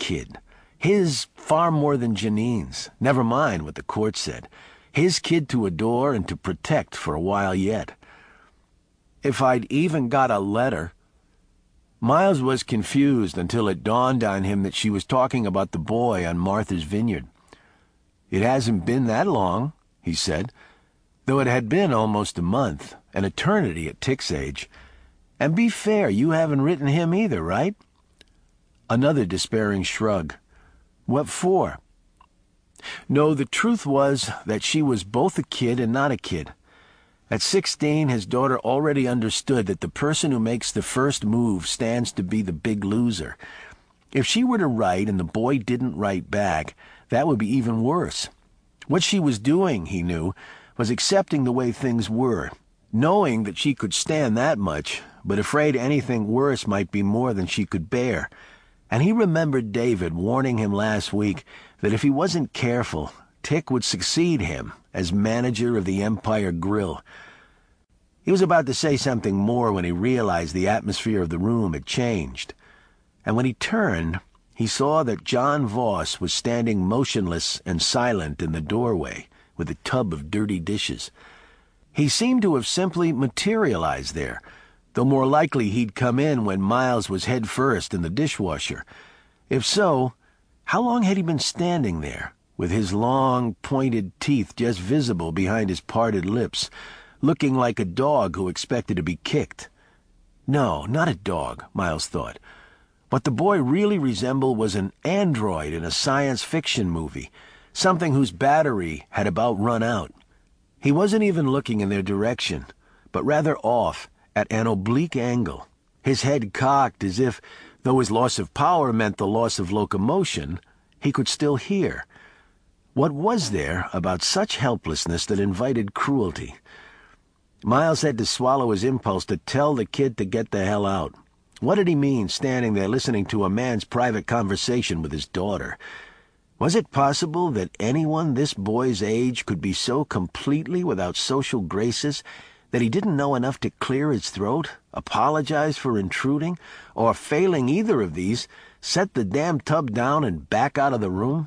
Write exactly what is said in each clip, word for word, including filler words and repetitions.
kid. His far more than Janine's. Never mind what the court said. His kid to adore and to protect for a while yet. If I'd even got a letter... Miles was confused until it dawned on him that she was talking about the boy on Martha's Vineyard. "It hasn't been that long," he said, though it had been almost a month, an eternity at Tick's age. "And be fair, you haven't written him either, right?" Another despairing shrug. "What for?" No, the truth was that she was both a kid and not a kid. At sixteen, his daughter already understood that the person who makes the first move stands to be the big loser. If she were to write and the boy didn't write back, that would be even worse. What she was doing, he knew, was accepting the way things were, knowing that she could stand that much, but afraid anything worse might be more than she could bear. And he remembered David warning him last week that if he wasn't careful, Tick would succeed him as manager of the Empire Grill. He was about to say something more when he realized the atmosphere of the room had changed. And when he turned, he saw that John Voss was standing motionless and silent in the doorway with a tub of dirty dishes. He seemed to have simply materialized there, though more likely he'd come in when Miles was head first in the dishwasher. If so, how long had he been standing there, with his long, pointed teeth just visible behind his parted lips, looking like a dog who expected to be kicked? No, not a dog, Miles thought. What the boy really resembled was an android in a science fiction movie, something whose battery had about run out. He wasn't even looking in their direction, but rather off, at an oblique angle, his head cocked as if, though his loss of power meant the loss of locomotion, he could still hear. What was there about such helplessness that invited cruelty? Miles had to swallow his impulse to tell the kid to get the hell out. What did he mean standing there listening to a man's private conversation with his daughter? Was it possible that anyone this boy's age could be so completely without social graces that he didn't know enough to clear his throat, apologize for intruding, or, failing either of these, set the damn tub down and back out of the room?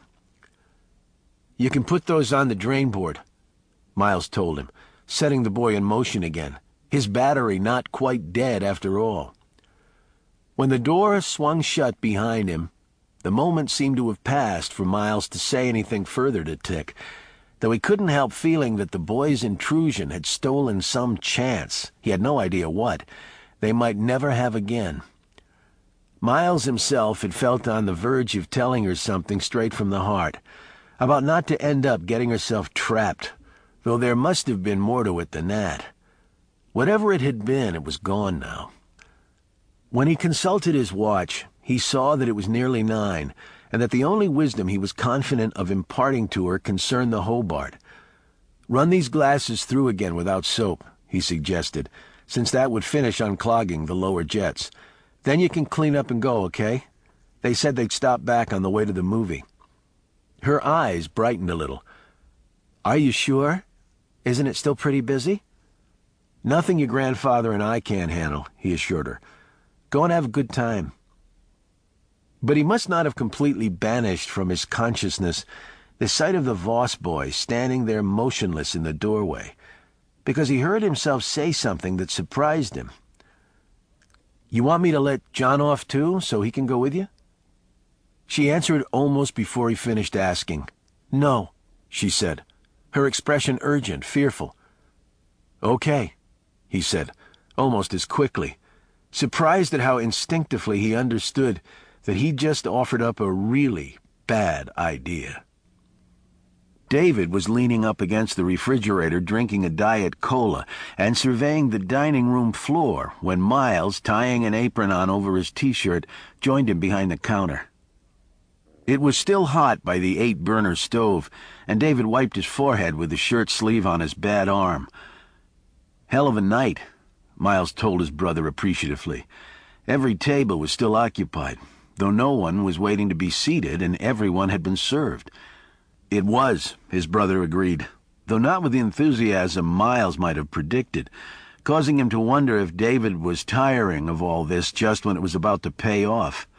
"You can put those on the drain board," Miles told him, setting the boy in motion again, his battery not quite dead after all. When the door swung shut behind him, the moment seemed to have passed for Miles to say anything further to Tick, though he couldn't help feeling that the boy's intrusion had stolen some chance, he had no idea what, they might never have again. Miles himself had felt on the verge of telling her something straight from the heart, about not to end up getting herself trapped, though there must have been more to it than that. Whatever it had been, it was gone now. When he consulted his watch, he saw that it was nearly nine, and that the only wisdom he was confident of imparting to her concerned the Hobart. "Run these glasses through again without soap," he suggested, since that would finish unclogging the lower jets. "Then you can clean up and go, okay? They said they'd stop back on the way to the movie." Her eyes brightened a little. "Are you sure? Isn't it still pretty busy?" "Nothing your grandfather and I can't handle," he assured her. "Go and have a good time." But he must not have completely banished from his consciousness the sight of the Voss boy standing there motionless in the doorway, because he heard himself say something that surprised him. "You want me to let John off too, so he can go with you?" She answered almost before he finished asking. "No," she said, her expression urgent, fearful. "Okay," he said, almost as quickly, surprised at how instinctively he understood that he'd just offered up a really bad idea. David was leaning up against the refrigerator drinking a Diet Cola and surveying the dining room floor when Miles, tying an apron on over his T-shirt, joined him behind the counter. It was still hot by the eight-burner stove, and David wiped his forehead with the shirt sleeve on his bad arm. "Hell of a night," Miles told his brother appreciatively. Every table was still occupied, though no one was waiting to be seated and everyone had been served. It was, his brother agreed, though not with the enthusiasm Miles might have predicted, causing him to wonder if David was tiring of all this just when it was about to pay off.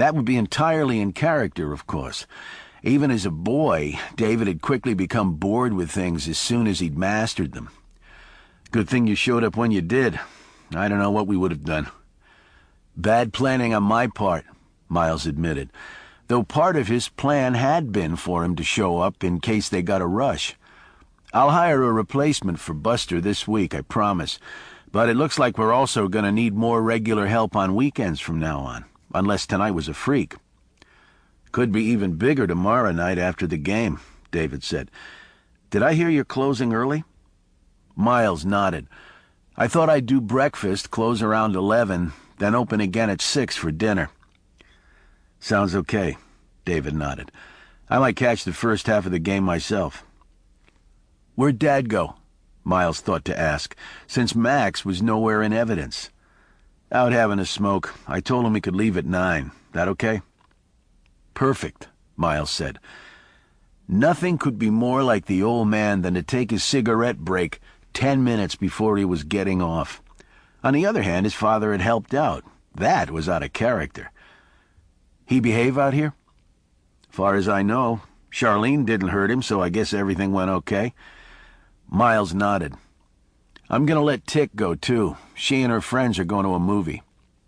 That would be entirely in character, of course. Even as a boy, David had quickly become bored with things as soon as he'd mastered them. Good thing you showed up when you did. I don't know what we would have done. Bad planning on my part, Miles admitted, though part of his plan had been for him to show up in case they got a rush. I'll hire a replacement for Buster this week, I promise, but it looks like we're also going to need more regular help on weekends from now on, unless tonight was a freak. Could be even bigger tomorrow night after the game, David said. Did I hear you're closing early? Miles nodded. I thought I'd do breakfast, close around eleven, then open again at six for dinner. Sounds okay, David nodded. I might catch the first half of the game myself. Where'd Dad go? Miles thought to ask, since Max was nowhere in evidence. Out having a smoke. I told him he could leave at nine. That okay? Perfect, Miles said. Nothing could be more like the old man than to take his cigarette break ten minutes before he was getting off. On the other hand, his father had helped out. That was out of character. He behave out here? Far as I know, Charlene didn't hurt him, so I guess everything went okay. Miles nodded. I'm going to let Tick go, too. She and her friends are going to a movie.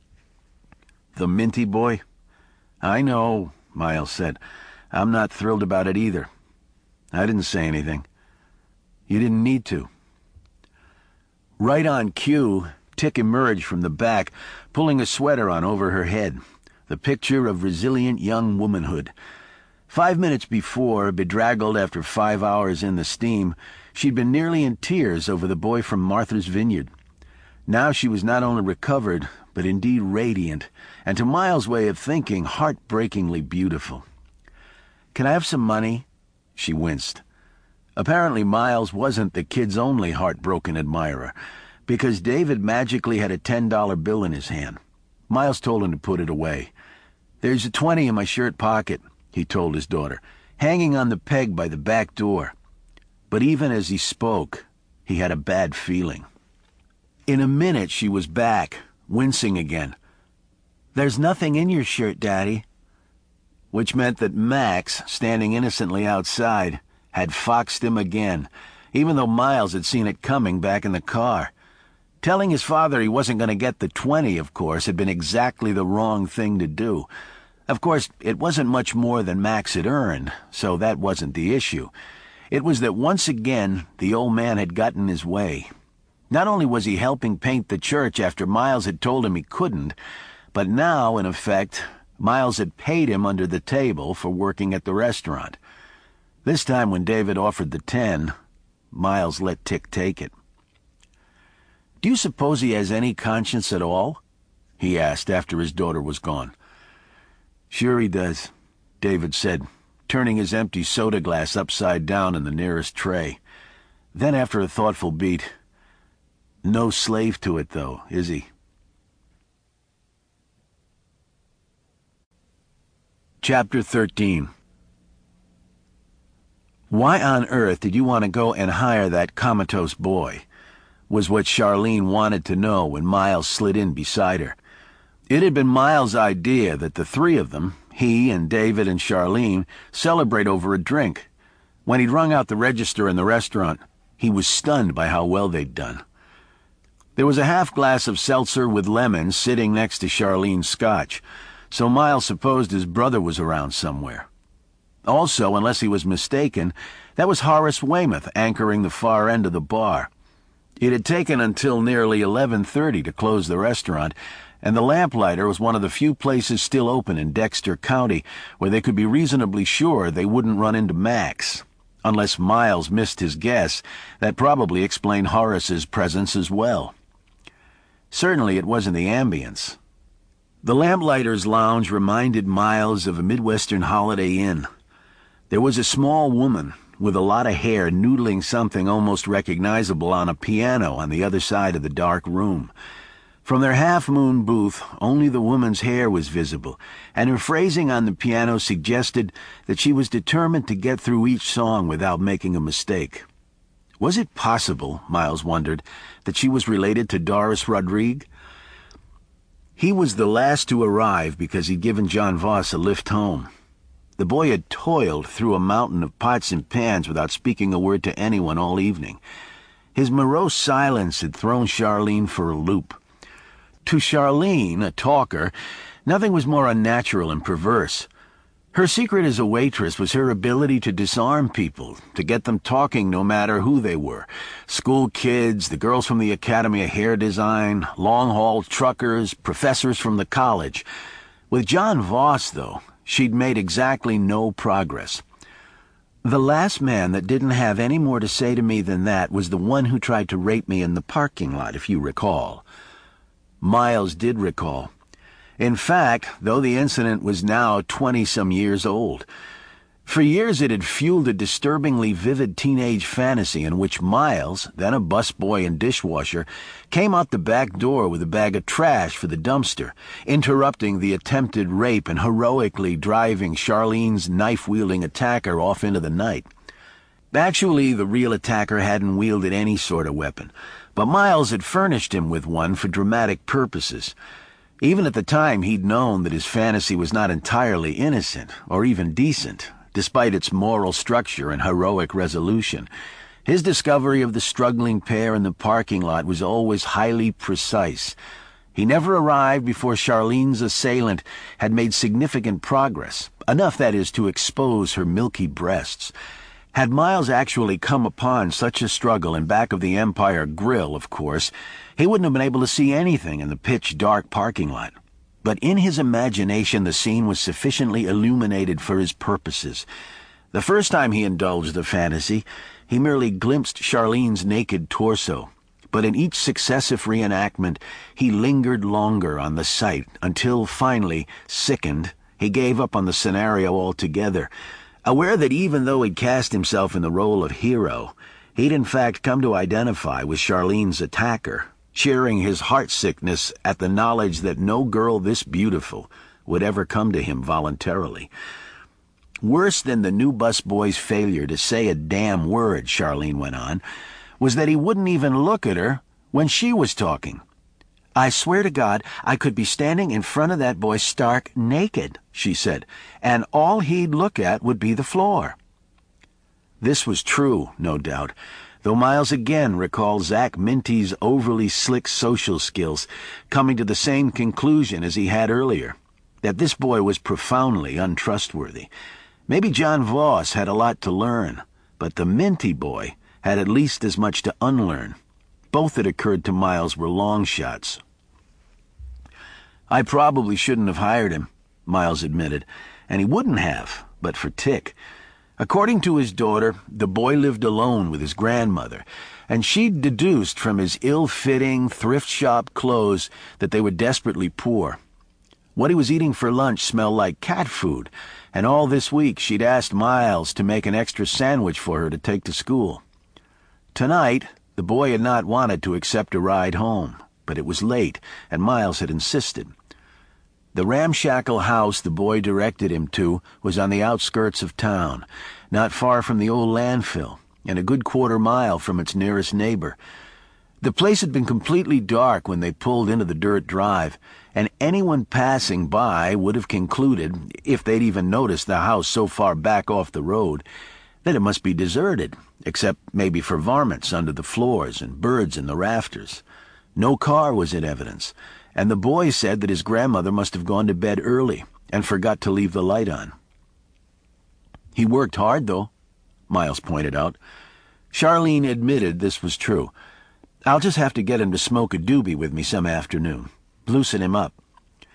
The Minty boy? I know, Miles said. I'm not thrilled about it either. I didn't say anything. You didn't need to. Right on cue, Tick emerged from the back, pulling a sweater on over her head, the picture of resilient young womanhood. Five minutes before, bedraggled after five hours in the steam, she'd been nearly in tears over the boy from Martha's Vineyard. Now she was not only recovered, but indeed radiant, and to Miles' way of thinking, heartbreakingly beautiful. Can I have some money? She winced. Apparently Miles wasn't the kid's only heartbroken admirer, because David magically had a ten dollar bill in his hand. Miles told him to put it away. There's a twenty in my shirt pocket, he told his daughter, hanging on the peg by the back door. But even as he spoke, he had a bad feeling. In a minute she was back, wincing again. There's nothing in your shirt, Daddy. Which meant that Max, standing innocently outside, had foxed him again, even though Miles had seen it coming back in the car. Telling his father he wasn't going to get the twenty, of course, had been exactly the wrong thing to do. Of course, it wasn't much more than Max had earned, so that wasn't the issue. It was that once again the old man had gotten his way. Not only was he helping paint the church after Miles had told him he couldn't, but now, in effect, Miles had paid him under the table for working at the restaurant. This time when David offered the ten, Miles let Tick take it. Do you suppose he has any conscience at all? He asked after his daughter was gone. Sure he does, David said, turning his empty soda glass upside down in the nearest tray. Then, after a thoughtful beat, no slave to it, though, is he? Chapter thirteen. Why on earth did you want to go and hire that comatose boy? Was what Charlene wanted to know when Miles slid in beside her. It had been Miles' idea that the three of them, he and David and Charlene, celebrate over a drink. When he'd rung out the register in the restaurant, he was stunned by how well they'd done. There was a half glass of seltzer with lemon sitting next to Charlene's scotch, so Miles supposed his brother was around somewhere. Also, unless he was mistaken, that was Horace Weymouth anchoring the far end of the bar. It had taken until nearly eleven thirty to close the restaurant, and the Lamplighter was one of the few places still open in Dexter County where they could be reasonably sure they wouldn't run into Max. Unless Miles missed his guess, that probably explained Horace's presence as well. Certainly it wasn't the ambience. The Lamplighter's lounge reminded Miles of a Midwestern Holiday Inn. There was a small woman with a lot of hair noodling something almost recognizable on a piano on the other side of the dark room. From their half-moon booth, only the woman's hair was visible, and her phrasing on the piano suggested that she was determined to get through each song without making a mistake. Was it possible, Miles wondered, that she was related to Doris Rodrigue? He was the last to arrive because he'd given John Voss a lift home. The boy had toiled through a mountain of pots and pans without speaking a word to anyone all evening. His morose silence had thrown Charlene for a loop. To Charlene, a talker, nothing was more unnatural and perverse. Her secret as a waitress was her ability to disarm people, to get them talking no matter who they were. School kids, the girls from the Academy of Hair Design, long-haul truckers, professors from the college. With John Voss, though, she'd made exactly no progress. The last man that didn't have any more to say to me than that was the one who tried to rape me in the parking lot, if you recall. Miles did recall. In fact, though the incident was now twenty-some years old, for years it had fueled a disturbingly vivid teenage fantasy in which Miles, then a busboy and dishwasher, came out the back door with a bag of trash for the dumpster, interrupting the attempted rape and heroically driving Charlene's knife-wielding attacker off into the night. Actually, the real attacker hadn't wielded any sort of weapon, but Miles had furnished him with one for dramatic purposes. Even at the time, he'd known that his fantasy was not entirely innocent, or even decent, despite its moral structure and heroic resolution. His discovery of the struggling pair in the parking lot was always highly precise. He never arrived before Charlene's assailant had made significant progress, enough, that is, to expose her milky breasts. Had Miles actually come upon such a struggle in back of the Empire Grill, of course, he wouldn't have been able to see anything in the pitch-dark parking lot. But in his imagination the scene was sufficiently illuminated for his purposes. The first time he indulged the fantasy, he merely glimpsed Charlene's naked torso. But in each successive reenactment, he lingered longer on the sight until, finally, sickened, he gave up on the scenario altogether, aware that even though he'd cast himself in the role of hero, he'd in fact come to identify with Charlene's attacker, cheering his heartsickness at the knowledge that no girl this beautiful would ever come to him voluntarily. Worse than the new busboy's failure to say a damn word, Charlene went on, was that he wouldn't even look at her when she was talking. "I swear to God, I could be standing in front of that boy stark naked," she said, "and all he'd look at would be the floor." This was true, no doubt, though Miles again recalled Zach Minty's overly slick social skills, coming to the same conclusion as he had earlier, that this boy was profoundly untrustworthy. Maybe John Voss had a lot to learn, but the Minty boy had at least as much to unlearn. Both that occurred to Miles were long shots. "I probably shouldn't have hired him," Miles admitted, and he wouldn't have, but for Tick. According to his daughter, the boy lived alone with his grandmother, and she'd deduced from his ill-fitting, thrift-shop clothes that they were desperately poor. What he was eating for lunch smelled like cat food, and all this week she'd asked Miles to make an extra sandwich for her to take to school. Tonight, the boy had not wanted to accept a ride home, but it was late, and Miles had insisted. The ramshackle house the boy directed him to was on the outskirts of town, not far from the old landfill, and a good quarter mile from its nearest neighbor. The place had been completely dark when they pulled into the dirt drive, and anyone passing by would have concluded, if they'd even noticed the house so far back off the road, that it must be deserted, except maybe for varmints under the floors and birds in the rafters. No car was in evidence, and the boy said that his grandmother must have gone to bed early and forgot to leave the light on. "He worked hard, though," Miles pointed out. Charlene admitted this was true. "I'll just have to get him to smoke a doobie with me some afternoon. Loosen him up."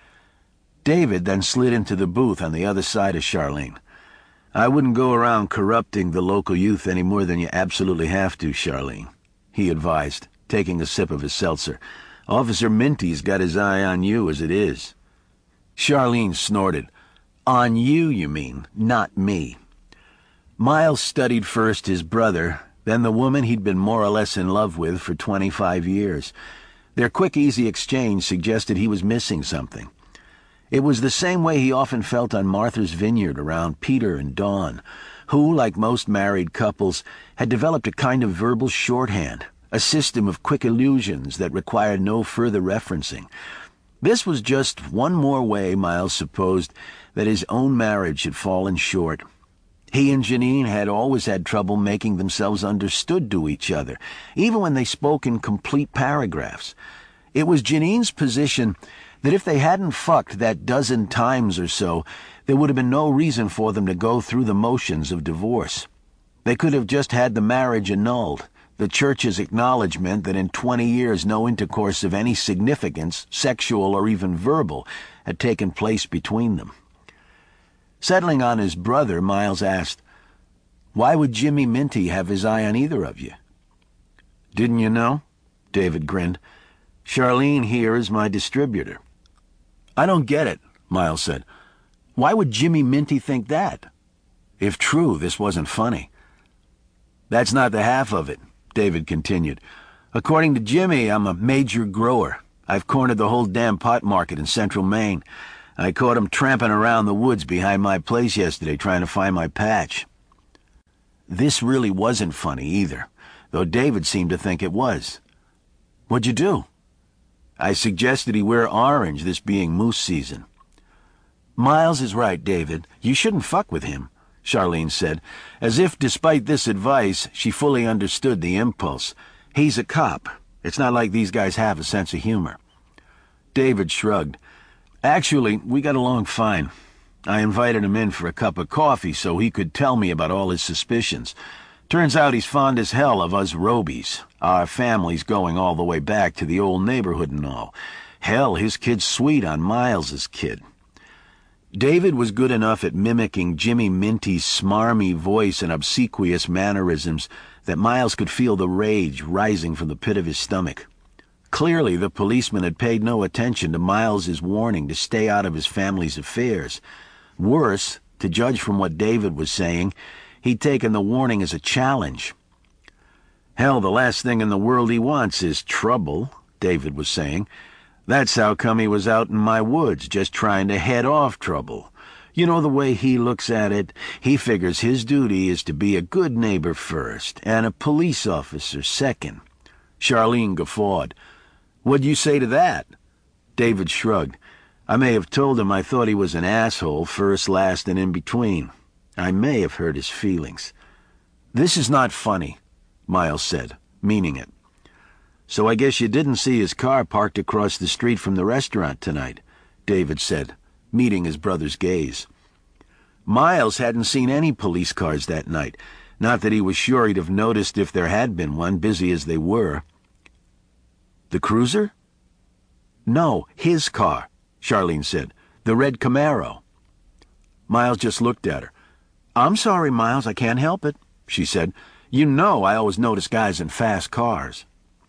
David then slid into the booth on the other side of Charlene. "I wouldn't go around corrupting the local youth any more than you absolutely have to, Charlene," he advised, taking a sip of his seltzer. "Officer Minty's got his eye on you as it is." Charlene snorted. "On you, you mean, not me." Miles studied first his brother, then the woman he'd been more or less in love with for twenty-five years. Their quick, easy exchange suggested he was missing something. It was the same way he often felt on Martha's Vineyard around Peter and Dawn, who, like most married couples, had developed a kind of verbal shorthand, a system of quick allusions that required no further referencing. This was just one more way Miles supposed that his own marriage had fallen short. He and Janine had always had trouble making themselves understood to each other, even when they spoke in complete paragraphs. It was Janine's position that if they hadn't fucked that dozen times or so, there would have been no reason for them to go through the motions of divorce. They could have just had the marriage annulled, the church's acknowledgement that in twenty years no intercourse of any significance, sexual or even verbal, had taken place between them. Settling on his brother, Miles asked, "Why would Jimmy Minty have his eye on either of you?" "Didn't you know?" David grinned. "Charlene here is my distributor." "I don't get it," Miles said. "Why would Jimmy Minty think that?" If true, this wasn't funny. "That's not the half of it," David continued. "According to Jimmy, I'm a major grower. I've cornered the whole damn pot market in central Maine. I caught him tramping around the woods behind my place yesterday trying to find my patch." This really wasn't funny either, though David seemed to think it was. "What'd you do?" "I suggested he wear orange, this being moose season." "Miles is right, David. You shouldn't fuck with him," Charlene said, as if, despite this advice, she fully understood the impulse. "He's a cop. It's not like these guys have a sense of humor." David shrugged. "Actually, we got along fine. I invited him in for a cup of coffee so he could tell me about all his suspicions. Turns out he's fond as hell of us Robies, our families going all the way back to the old neighborhood and all. Hell, his kid's sweet on Miles's kid." David was good enough at mimicking Jimmy Minty's smarmy voice and obsequious mannerisms that Miles could feel the rage rising from the pit of his stomach. Clearly, the policeman had paid no attention to Miles's warning to stay out of his family's affairs. Worse, to judge from what David was saying, he'd taken the warning as a challenge. "Hell, the last thing in the world he wants is trouble," David was saying. "That's how come he was out in my woods, just trying to head off trouble. You know the way he looks at it? He figures his duty is to be a good neighbor first, and a police officer second." Charlene guffawed. "What'd you say to that?" David shrugged. "I may have told him I thought he was an asshole, first, last, and in between. I may have hurt his feelings." "This is not funny," Miles said, meaning it. "So I guess you didn't see his car parked across the street from the restaurant tonight," David said, meeting his brother's gaze. Miles hadn't seen any police cars that night, not that he was sure he'd have noticed if there had been one, busy as they were. "The cruiser?" "No, his car," Charlene said. "The red Camaro." Miles just looked at her. "I'm sorry, Miles, I can't help it," she said. "You know I always notice guys in fast cars."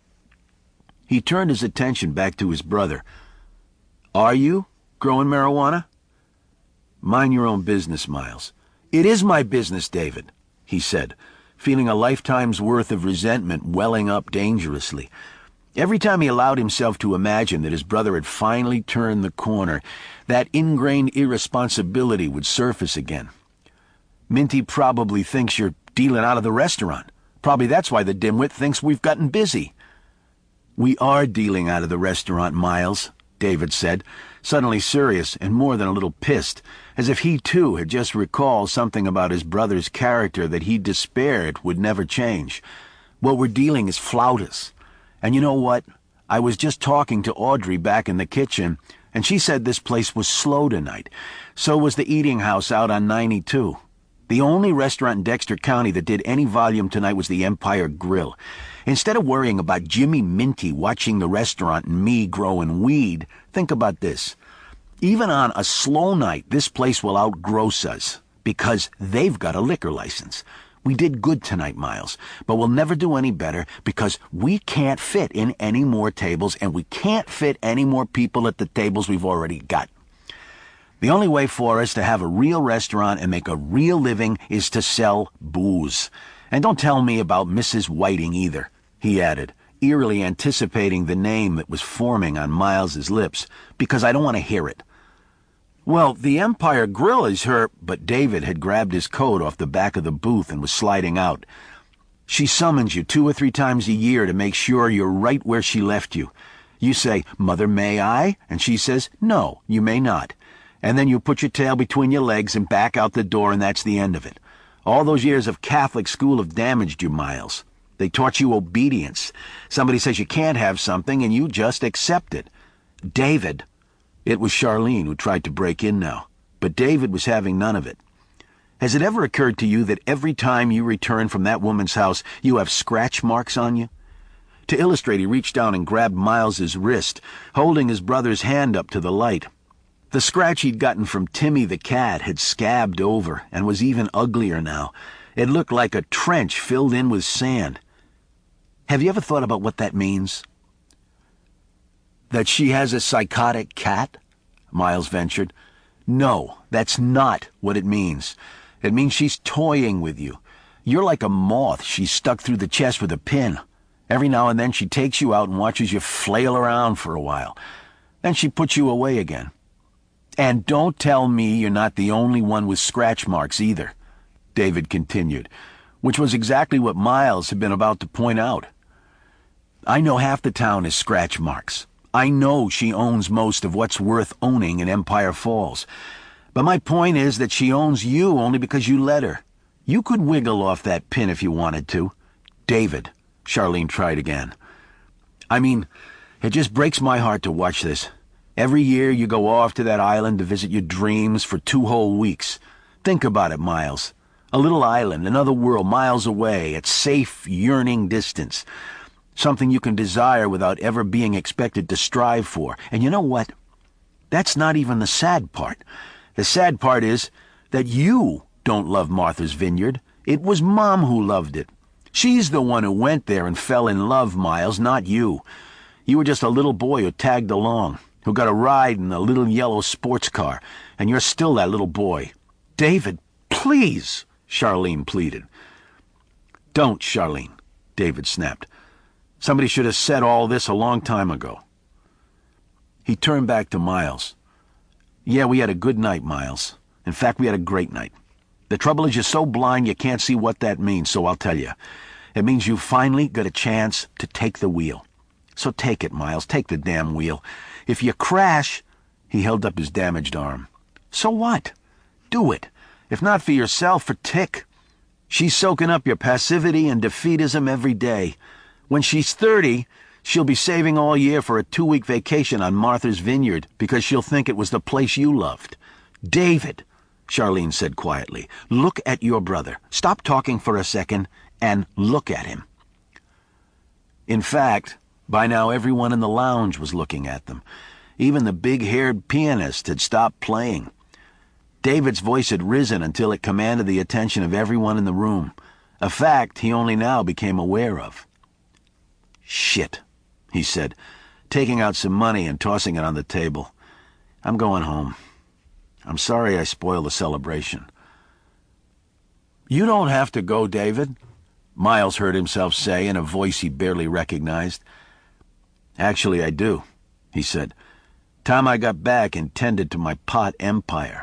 He turned his attention back to his brother. "Are you growing marijuana?" "Mind your own business, Miles." "It is my business, David," he said, feeling a lifetime's worth of resentment welling up dangerously. Every time he allowed himself to imagine that his brother had finally turned the corner, that ingrained irresponsibility would surface again. "Minty probably thinks you're dealing out of the restaurant. Probably that's why the dimwit thinks we've gotten busy." "We are dealing out of the restaurant, Miles," David said, suddenly serious and more than a little pissed, as if he too had just recalled something about his brother's character that he despaired would never change. "What we're dealing is flautas. And you know what? I was just talking to Audrey back in the kitchen, and she said this place was slow tonight. So was the eating house out on ninety-two. The only restaurant in Dexter County that did any volume tonight was the Empire Grill. Instead of worrying about Jimmy Minty watching the restaurant and me growing weed, think about this. Even on a slow night, this place will outgross us, because they've got a liquor license. We did good tonight, Miles, but we'll never do any better because we can't fit in any more tables, and we can't fit any more people at the tables we've already got. The only way for us to have a real restaurant and make a real living is to sell booze. And don't tell me about Missus Whiting either," he added, eerily anticipating the name that was forming on Miles's lips, "because I don't want to hear it." "Well, the Empire Grill is her—" But David had grabbed his coat off the back of the booth and was sliding out. "She summons you two or three times a year to make sure you're right where she left you. You say, "Mother, may I?" And she says, "No, you may not." And then you put your tail between your legs and back out the door, and that's the end of it. All those years of Catholic school have damaged you, Miles. They taught you obedience. Somebody says you can't have something, and you just accept it. David. It was Charlene who tried to break in now, but David was having none of it. Has it ever occurred to you that every time you return from that woman's house, you have scratch marks on you? To illustrate, he reached down and grabbed Miles's wrist, holding his brother's hand up to the light. The scratch he'd gotten from Timmy the cat had scabbed over and was even uglier now. It looked like a trench filled in with sand. Have you ever thought about what that means? That she has a psychotic cat? Miles ventured. No, that's not what it means. It means she's toying with you. You're like a moth she's stuck through the chest with a pin. Every now and then she takes you out and watches you flail around for a while. Then she puts you away again. And don't tell me you're not the only one with scratch marks either, David continued, which was exactly what Miles had been about to point out. I know half the town is scratch marks. I know she owns most of what's worth owning in Empire Falls. But my point is that she owns you only because you let her. You could wiggle off that pin if you wanted to. David, Charlene tried again. I mean, it just breaks my heart to watch this. Every year you go off to that island to visit your dreams for two whole weeks. Think about it, Miles. A little island, another world miles away, at safe, yearning distance. Something you can desire without ever being expected to strive for. And you know what? That's not even the sad part. The sad part is that you don't love Martha's Vineyard. It was Mom who loved it. She's the one who went there and fell in love, Miles, not you. You were just a little boy who tagged along, who got a ride in a little yellow sports car, and you're still that little boy. David, please, Charlene pleaded. Don't, Charlene, David snapped. Somebody should have said all this a long time ago. He turned back to Miles. Yeah, we had a good night, Miles. In fact, we had a great night. The trouble is you're so blind you can't see what that means, so I'll tell you. It means you finally got a chance to take the wheel. So take it, Miles. Take the damn wheel. If you crash... He held up his damaged arm. So what? Do it. If not for yourself, for Tick. She's soaking up your passivity and defeatism every day. When she's thirty, she'll be saving all year for a two-week vacation on Martha's Vineyard because she'll think it was the place you loved. David, Charlene said quietly, look at your brother. Stop talking for a second and look at him. In fact, by now everyone in the lounge was looking at them. Even the big-haired pianist had stopped playing. David's voice had risen until it commanded the attention of everyone in the room, a fact he only now became aware of. Shit, he said, taking out some money and tossing it on the table. I'm going home. I'm sorry I spoiled the celebration. You don't have to go, David, Miles heard himself say in a voice he barely recognized. Actually, I do, he said. Time I got back and tended to my pot empire.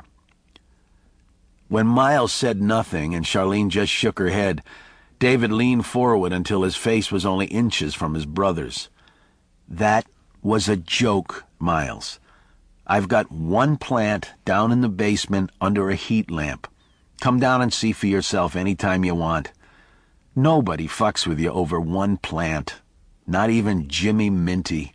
When Miles said nothing and Charlene just shook her head, David leaned forward until his face was only inches from his brother's. That was a joke, Miles. I've got one plant down in the basement under a heat lamp. Come down and see for yourself any time you want. Nobody fucks with you over one plant. Not even Jimmy Minty.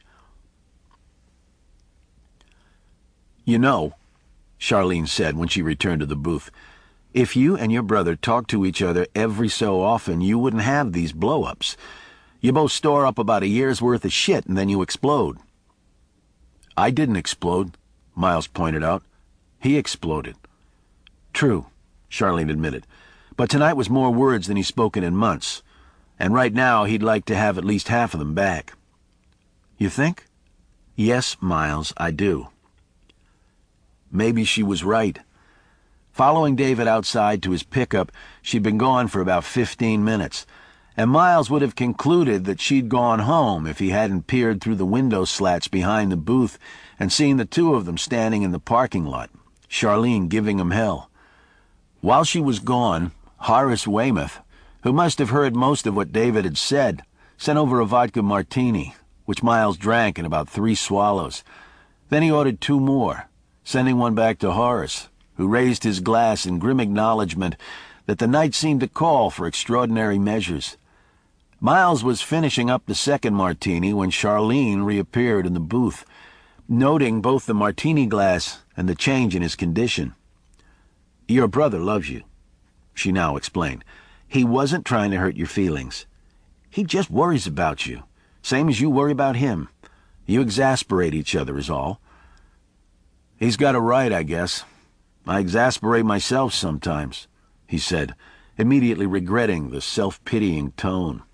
You know, Charlene said when she returned to the booth, if you and your brother talked to each other every so often, you wouldn't have these blow-ups. You both store up about a year's worth of shit and then you explode. I didn't explode, Miles pointed out. He exploded. True, Charlene admitted. But tonight was more words than he's spoken in months. And right now he'd like to have at least half of them back. You think? Yes, Miles, I do. Maybe she was right. Following David outside to his pickup, she'd been gone for about fifteen minutes, and Miles would have concluded that she'd gone home if he hadn't peered through the window slats behind the booth and seen the two of them standing in the parking lot, Charlene giving him hell. While she was gone, Horace Weymouth, who must have heard most of what David had said, sent over a vodka martini, which Miles drank in about three swallows. Then he ordered two more, sending one back to Horace, who raised his glass in grim acknowledgment that the night seemed to call for extraordinary measures. Miles was finishing up the second martini when Charlene reappeared in the booth, noting both the martini glass and the change in his condition. "Your brother loves you," she now explained. "He wasn't trying to hurt your feelings. He just worries about you, same as you worry about him. You exasperate each other is all." "He's got a right, I guess. I exasperate myself sometimes," he said, immediately regretting the self-pitying tone.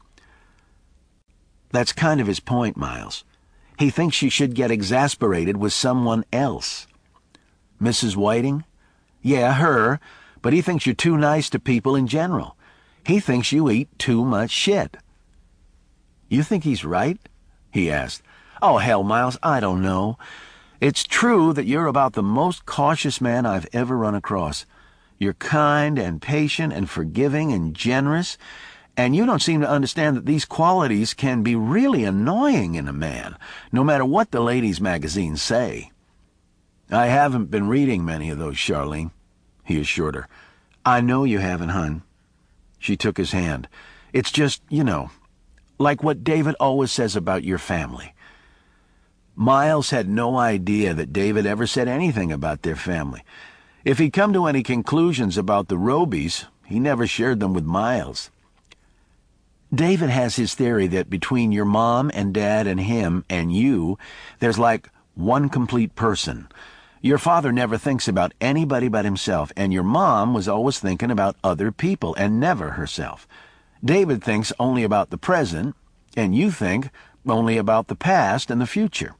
"That's kind of his point, Miles. He thinks you should get exasperated with someone else." "Missus Whiting?" "Yeah, her, but he thinks you're too nice to people in general. He thinks you eat too much shit." "You think he's right?" he asked. "Oh, hell, Miles, I don't know. It's true that you're about the most cautious man I've ever run across. You're kind and patient and forgiving and generous, and you don't seem to understand that these qualities can be really annoying in a man, no matter what the ladies' magazines say." "I haven't been reading many of those, Charlene," he assured her. "I know you haven't, hun." She took his hand. "It's just, you know, like what David always says about your family." Miles had no idea that David ever said anything about their family. If he'd come to any conclusions about the Robies, he never shared them with Miles. "David has his theory that between your mom and dad and him and you, there's like one complete person. Your father never thinks about anybody but himself, and your mom was always thinking about other people and never herself. David thinks only about the present, and you think only about the past and the future."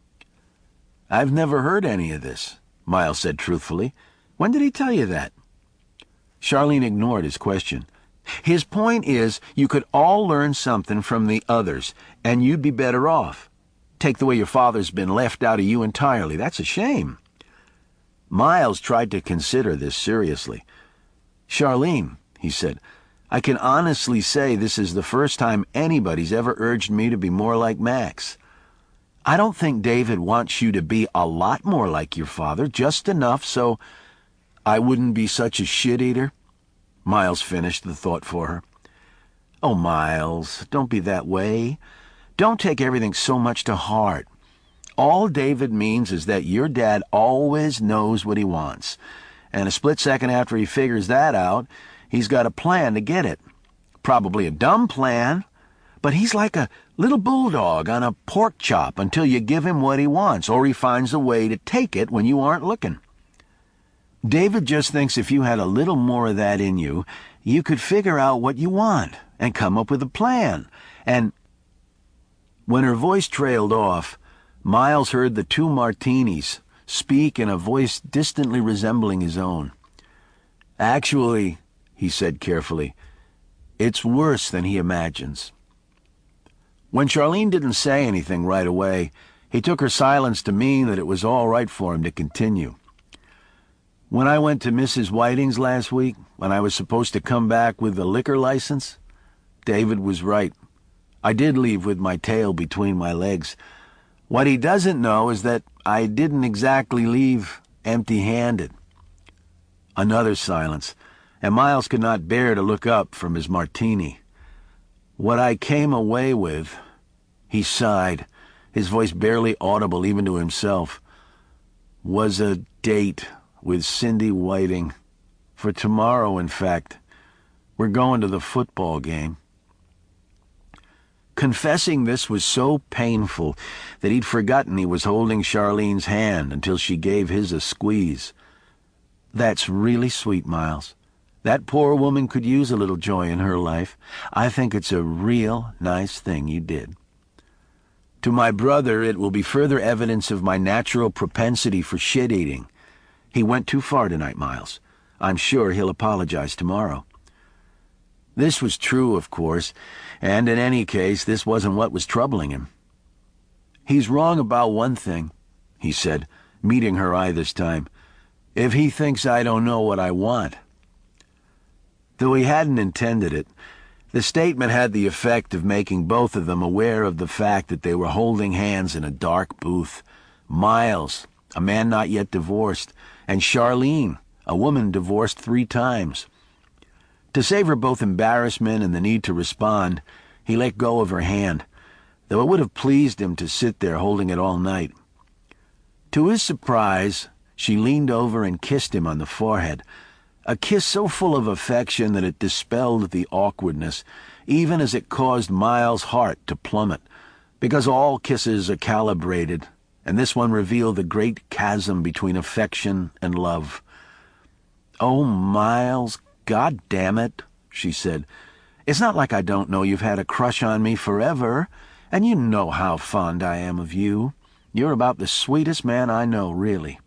"I've never heard any of this," Miles said truthfully. "When did he tell you that?" Charlene ignored his question. "His point is you could all learn something from the others, and you'd be better off. Take the way your father's been left out of you entirely. That's a shame." Miles tried to consider this seriously. "Charlene," he said, "I can honestly say this is the first time anybody's ever urged me to be more like Max. I don't think David wants you to be a lot more like your father, just enough so—" "I wouldn't be such a shit-eater," Miles finished the thought for her. "Oh, Miles, don't be that way. Don't take everything so much to heart. All David means is that your dad always knows what he wants, and a split second after he figures that out, he's got a plan to get it. Probably a dumb plan, but he's like a little bulldog on a pork chop until you give him what he wants, or he finds a way to take it when you aren't looking. David just thinks if you had a little more of that in you, you could figure out what you want and come up with a plan, and—" When her voice trailed off, Miles heard the two martinis speak in a voice distantly resembling his own. "Actually," he said carefully, "it's worse than he imagines." When Charlene didn't say anything right away, he took her silence to mean that it was all right for him to continue. "When I went to Missus Whiting's last week, when I was supposed to come back with the liquor license, David was right. I did leave with my tail between my legs. What he doesn't know is that I didn't exactly leave empty-handed." Another silence, and Miles could not bear to look up from his martini. "What I came away with," he sighed, his voice barely audible even to himself, "was a date with Cindy Whiting. For tomorrow, in fact. We're going to the football game." Confessing this was so painful that he'd forgotten he was holding Charlene's hand until she gave his a squeeze. "That's really sweet, Miles. That poor woman could use a little joy in her life. I think it's a real nice thing you did. To my brother, it will be further evidence of my natural propensity for shit-eating. He went too far tonight, Miles. I'm sure he'll apologize tomorrow." This was true, of course, and in any case, this wasn't what was troubling him. "He's wrong about one thing," he said, meeting her eye this time. "If he thinks I don't know what I want." Though he hadn't intended it, The statement had the effect of making both of them aware of the fact that they were holding hands in a dark booth. Miles, a man not yet divorced, and Charlene, a woman divorced three times. To save her both embarrassment and the need to respond, he let go of her hand, though it would have pleased him to sit there holding it all night. To his surprise, she leaned over and kissed him on the forehead, a kiss so full of affection that it dispelled the awkwardness, even as it caused Miles' heart to plummet, because all kisses are calibrated, and this one revealed the great chasm between affection and love. "Oh, Miles, God damn it," she said. "It's not like I don't know you've had a crush on me forever, and you know how fond I am of you. You're about the sweetest man I know, really."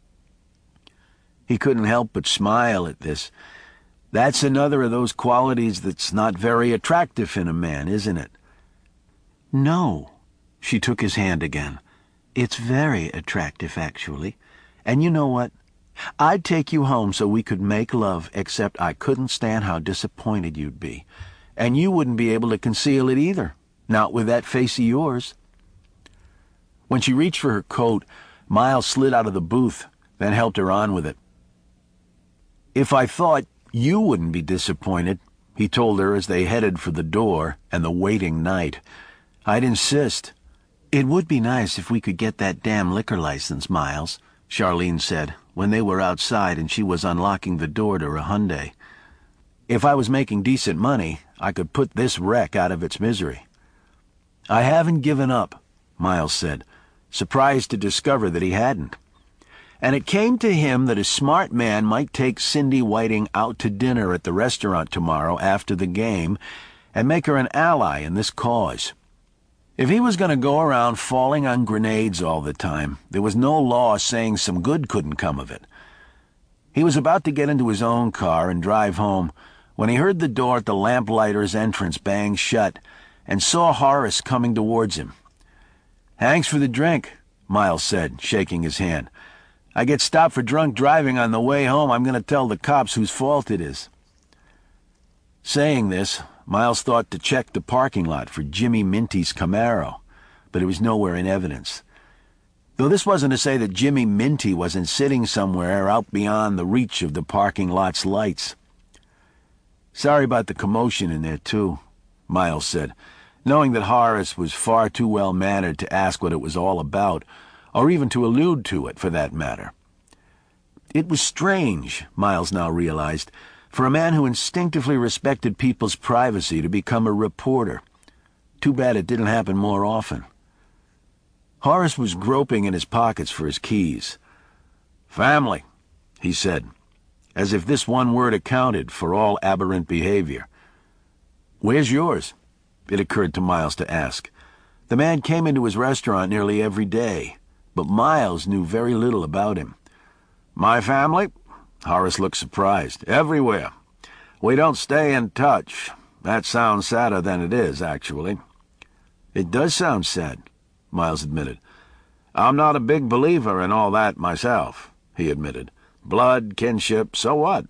He couldn't help but smile at this. That's another of those qualities that's not very attractive in a man, isn't it? "No." She took his hand again. "It's very attractive, actually. And you know what? I'd take you home so we could make love, except I couldn't stand how disappointed you'd be. And you wouldn't be able to conceal it either, not with that face of yours." When she reached for her coat, Miles slid out of the booth, then helped her on with it. "If I thought you wouldn't be disappointed," he told her as they headed for the door and the waiting night, "I'd insist." "It would be nice if we could get that damn liquor license, Miles," Charlene said, when they were outside and she was unlocking the door to her Hyundai. "If I was making decent money, I could put this wreck out of its misery." "I haven't given up," Miles said, surprised to discover that he hadn't. And it came to him that a smart man might take Cindy Whiting out to dinner at the restaurant tomorrow after the game and make her an ally in this cause. If he was going to go around falling on grenades all the time, there was no law saying some good couldn't come of it. He was about to get into his own car and drive home when he heard the door at the lamplighter's entrance bang shut and saw Horace coming towards him. "Thanks for the drink," Miles said, shaking his hand. "I get stopped for drunk driving on the way home. I'm going to tell the cops whose fault it is." Saying this, Miles thought to check the parking lot for Jimmy Minty's Camaro, but it was nowhere in evidence. Though this wasn't to say that Jimmy Minty wasn't sitting somewhere out beyond the reach of the parking lot's lights. "Sorry about the commotion in there, too," Miles said, knowing that Horace was far too well-mannered to ask what it was all about, or even to allude to it, for that matter. It was strange, Miles now realized, for a man who instinctively respected people's privacy to become a reporter. Too bad it didn't happen more often. Horace was groping in his pockets for his keys. "Family," he said, as if this one word accounted for all aberrant behavior. "Where's yours?" it occurred to Miles to ask. The man came into his restaurant nearly every day, but Miles knew very little about him. "My family?" Horace looked surprised. "Everywhere. We don't stay in touch. That sounds sadder than it is, actually." "It does sound sad," Miles admitted. "I'm not a big believer in all that myself," he admitted. "Blood, kinship, so what?"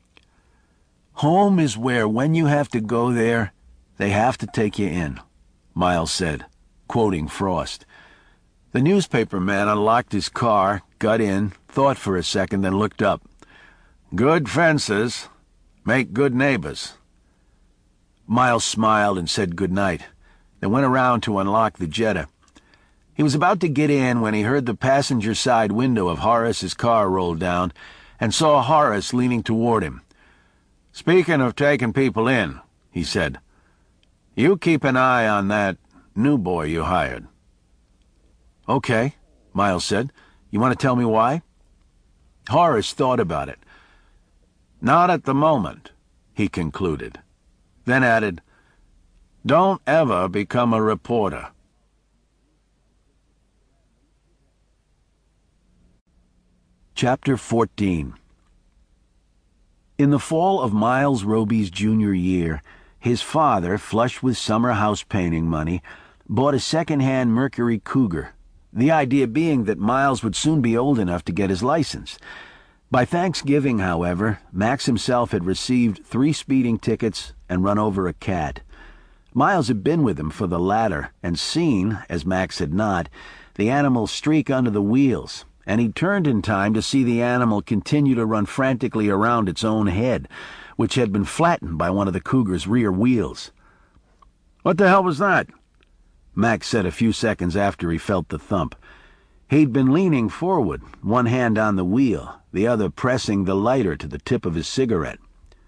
"Home is where, when you have to go there, they have to take you in," Miles said, quoting Frost. The newspaper man unlocked his car, got in, thought for a second, then looked up. "Good fences make good neighbors." Miles smiled and said good night, then went around to unlock the Jetta. He was about to get in when he heard the passenger side window of Horace's car roll down and saw Horace leaning toward him. "Speaking of taking people in," he said, "you keep an eye on that new boy you hired." "Okay," Miles said. "You want to tell me why?" Horace thought about it. "Not at the moment," he concluded, then added, "Don't ever become a reporter." Chapter fourteen. In the fall of Miles Roby's junior year, his father, flush with summer house painting money, bought a second-hand Mercury Cougar, the idea being that Miles would soon be old enough to get his license. By Thanksgiving, however, Max himself had received three speeding tickets and run over a cat. Miles had been with him for the latter and seen, as Max had not, the animal streak under the wheels, and he turned in time to see the animal continue to run frantically around its own head, which had been flattened by one of the cougar's rear wheels. "What the hell was that?" Max said a few seconds after he felt the thump. He'd been leaning forward, one hand on the wheel, the other pressing the lighter to the tip of his cigarette.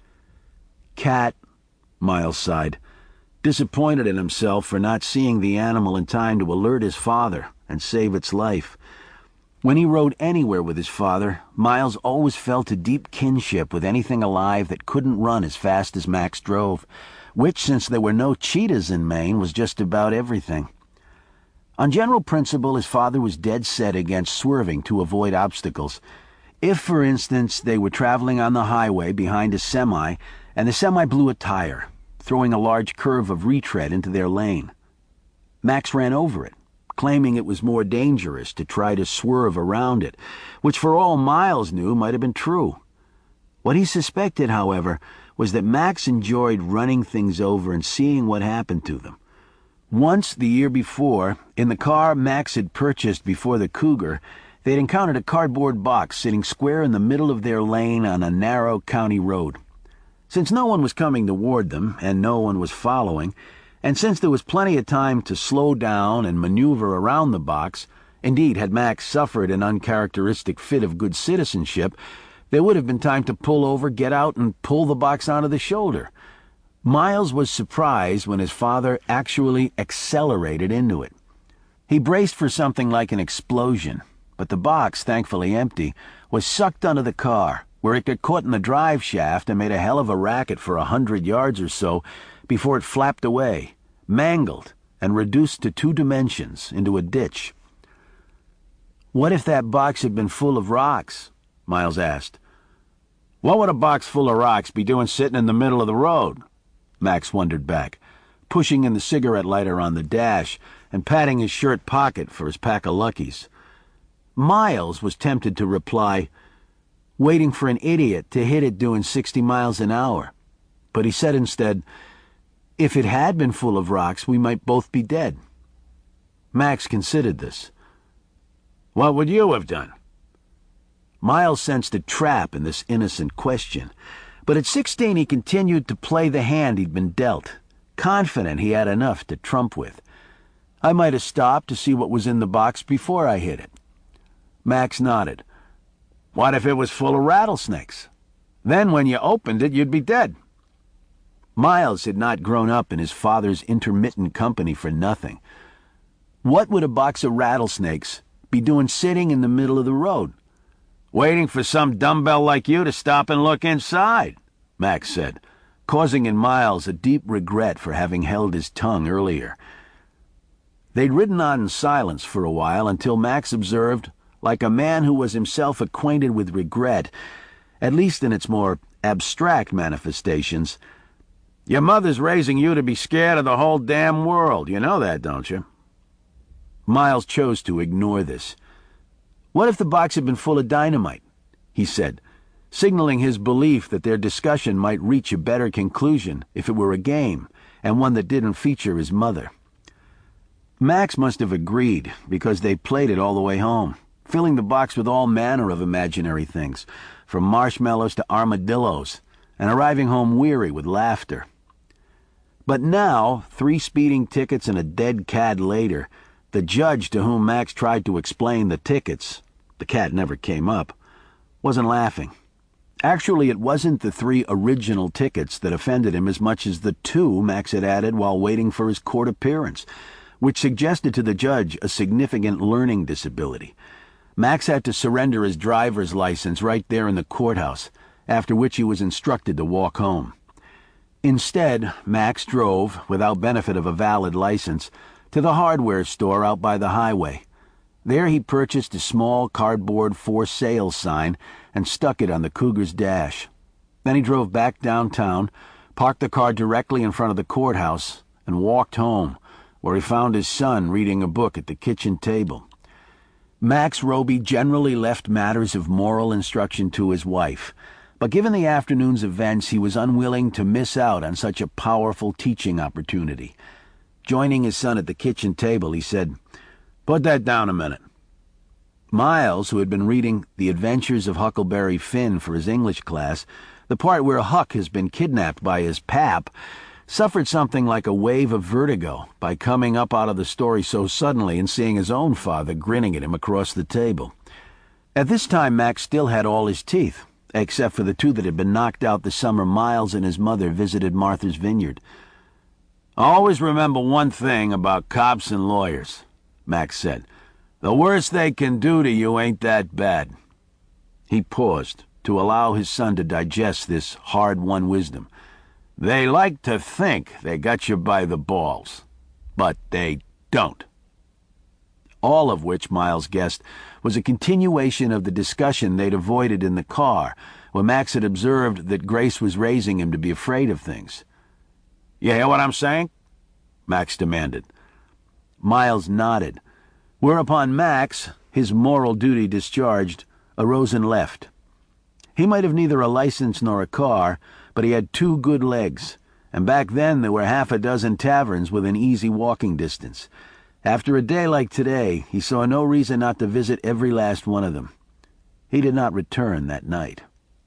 "Cat," Miles sighed, disappointed in himself for not seeing the animal in time to alert his father and save its life. When he rode anywhere with his father, Miles always felt a deep kinship with anything alive that couldn't run as fast as Max drove, which, since there were no cheetahs in Maine, was just about everything. On general principle, his father was dead set against swerving to avoid obstacles. If, for instance, they were traveling on the highway behind a semi, and the semi blew a tire, throwing a large curve of retread into their lane, Max ran over it, claiming it was more dangerous to try to swerve around it, which for all Miles knew might have been true. What he suspected, however, was that Max enjoyed running things over and seeing what happened to them. Once, the year before, in the car Max had purchased before the Cougar, they'd encountered a cardboard box sitting square in the middle of their lane on a narrow county road. Since no one was coming toward them, and no one was following, and since there was plenty of time to slow down and maneuver around the box, indeed, had Max suffered an uncharacteristic fit of good citizenship, there would have been time to pull over, get out, and pull the box onto the shoulder. Miles was surprised when his father actually accelerated into it. He braced for something like an explosion, but the box, thankfully empty, was sucked under the car, where it got caught in the drive shaft and made a hell of a racket for a hundred yards or so before it flapped away, mangled, and reduced to two dimensions into a ditch. "What if that box had been full of rocks?" Miles asked. "What would a box full of rocks be doing sitting in the middle of the road?" Max wondered back, pushing in the cigarette lighter on the dash and patting his shirt pocket for his pack of Luckies. Miles was tempted to reply, "Waiting for an idiot to hit it doing sixty miles an hour. But he said instead, "If it had been full of rocks, we might both be dead." Max considered this. "What would you have done?" Miles sensed a trap in this innocent question, but at sixteen he continued to play the hand he'd been dealt, confident he had enough to trump with. "I might have stopped to see what was in the box before I hit it." Max nodded. "What if it was full of rattlesnakes? Then when you opened it, you'd be dead." Miles had not grown up in his father's intermittent company for nothing. What would a box of rattlesnakes be doing sitting in the middle of the road? "Waiting for some dumbbell like you to stop and look inside," Max said, causing in Miles a deep regret for having held his tongue earlier. They'd ridden on in silence for a while until Max observed, like a man who was himself acquainted with regret, at least in its more abstract manifestations, "Your mother's raising you to be scared of the whole damn world. You know that, don't you?" Miles chose to ignore this. "What if the box had been full of dynamite?" he said, signaling his belief that their discussion might reach a better conclusion if it were a game, and one that didn't feature his mother. Max must have agreed, because they played it all the way home, filling the box with all manner of imaginary things, from marshmallows to armadillos, and arriving home weary with laughter. But now, three speeding tickets and a dead cat later, the judge to whom Max tried to explain the tickets, the cat never came up, wasn't laughing. Actually, it wasn't the three original tickets that offended him as much as the two Max had added while waiting for his court appearance, which suggested to the judge a significant learning disability. Max had to surrender his driver's license right there in the courthouse, after which he was instructed to walk home. Instead, Max drove, without benefit of a valid license, to the hardware store out by the highway. There he purchased a small cardboard for sale sign and stuck it on the Cougar's dash. Then he drove back downtown, parked the car directly in front of the courthouse, and walked home, where he found his son reading a book at the kitchen table. Max Roby generally left matters of moral instruction to his wife, But given the afternoon's events, he was unwilling to miss out on such a powerful teaching opportunity. Joining his son at the kitchen table, he said, "Put that down a minute." Miles, who had been reading The Adventures of Huckleberry Finn for his English class, the part where Huck has been kidnapped by his pap, suffered something like a wave of vertigo by coming up out of the story so suddenly and seeing his own father grinning at him across the table. At this time, Max still had all his teeth, except for the two that had been knocked out the summer Miles and his mother visited Martha's Vineyard. "Always remember one thing about cops and lawyers," Max said. "The worst they can do to you ain't that bad." He paused to allow his son to digest this hard-won wisdom. "They like to think they got you by the balls, but they don't." All of which, Miles guessed, was a continuation of the discussion they'd avoided in the car, where Max had observed that Grace was raising him to be afraid of things. "You hear what I'm saying?" Max demanded. Miles nodded, whereupon Max, his moral duty discharged, arose and left. He might have neither a license nor a car, but he had two good legs, and back then there were half a dozen taverns within easy walking distance. After a day like today, he saw no reason not to visit every last one of them. He did not return that night.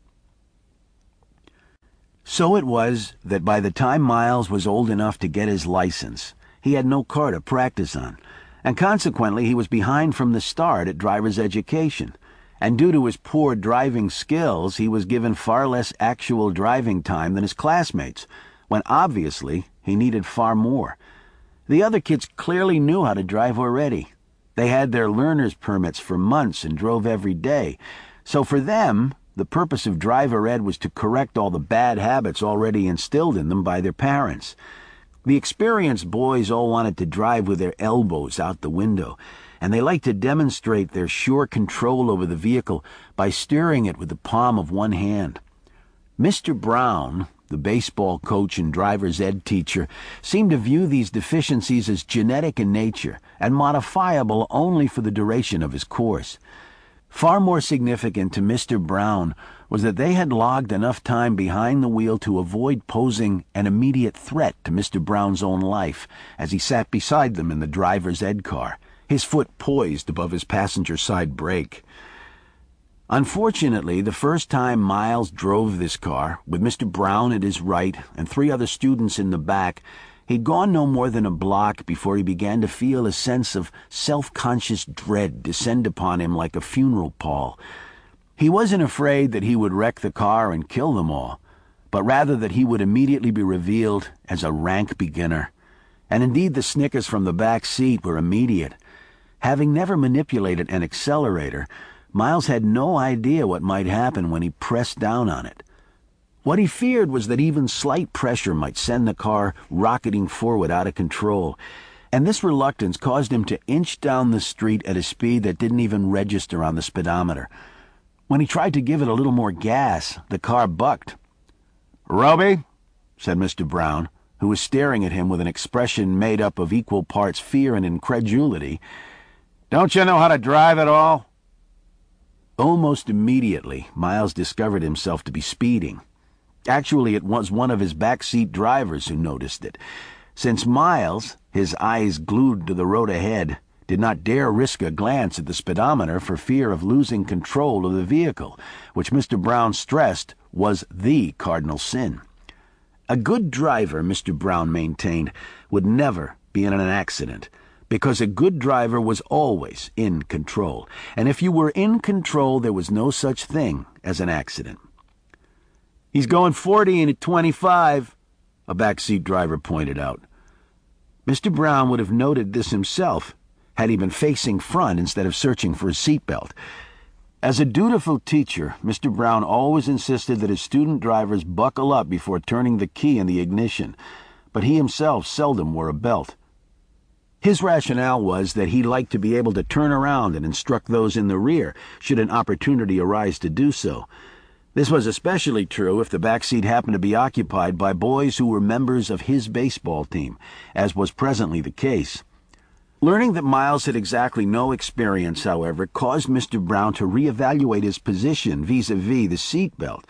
So it was that by the time Miles was old enough to get his license, he had no car to practice on, and consequently he was behind from the start at driver's education, and due to his poor driving skills, he was given far less actual driving time than his classmates, when obviously he needed far more. The other kids clearly knew how to drive already. They had their learner's permits for months and drove every day, so for them, the purpose of driver ed was to correct all the bad habits already instilled in them by their parents. The experienced boys all wanted to drive with their elbows out the window, and they liked to demonstrate their sure control over the vehicle by steering it with the palm of one hand. Mister Brown, the baseball coach and driver's ed teacher, seemed to view these deficiencies as genetic in nature and modifiable only for the duration of his course. Far more significant to Mister Brown was that they had logged enough time behind the wheel to avoid posing an immediate threat to Mister Brown's own life as he sat beside them in the driver's ed car, his foot poised above his passenger side brake. Unfortunately, the first time Miles drove this car, with Mister Brown at his right and three other students in the back, he'd gone no more than a block before he began to feel a sense of self-conscious dread descend upon him like a funeral pall. He wasn't afraid that he would wreck the car and kill them all, but rather that he would immediately be revealed as a rank beginner. And indeed the snickers from the back seat were immediate. Having never manipulated an accelerator, Miles had no idea what might happen when he pressed down on it. What he feared was that even slight pressure might send the car rocketing forward out of control, and this reluctance caused him to inch down the street at a speed that didn't even register on the speedometer. When he tried to give it a little more gas, the car bucked. "Roby," said Mister Brown, who was staring at him with an expression made up of equal parts fear and incredulity, "don't you know how to drive at all?" Almost immediately, Miles discovered himself to be speeding. Actually, it was one of his backseat drivers who noticed it, since Miles, his eyes glued to the road ahead, did not dare risk a glance at the speedometer for fear of losing control of the vehicle, which Mister Brown stressed was the cardinal sin. A good driver, Mister Brown maintained, would never be in an accident, because a good driver was always in control, and if you were in control, there was no such thing as an accident. "He's going forty and at twenty-five, a backseat driver pointed out. Mister Brown would have noted this himself had he been facing front instead of searching for his seatbelt. As a dutiful teacher, Mister Brown always insisted that his student drivers buckle up before turning the key in the ignition, but he himself seldom wore a belt. His rationale was that he liked to be able to turn around and instruct those in the rear should an opportunity arise to do so. This was especially true if the back seat happened to be occupied by boys who were members of his baseball team, as was presently the case. Learning that Miles had exactly no experience, however, caused Mister Brown to reevaluate his position vis-a-vis the seat belt,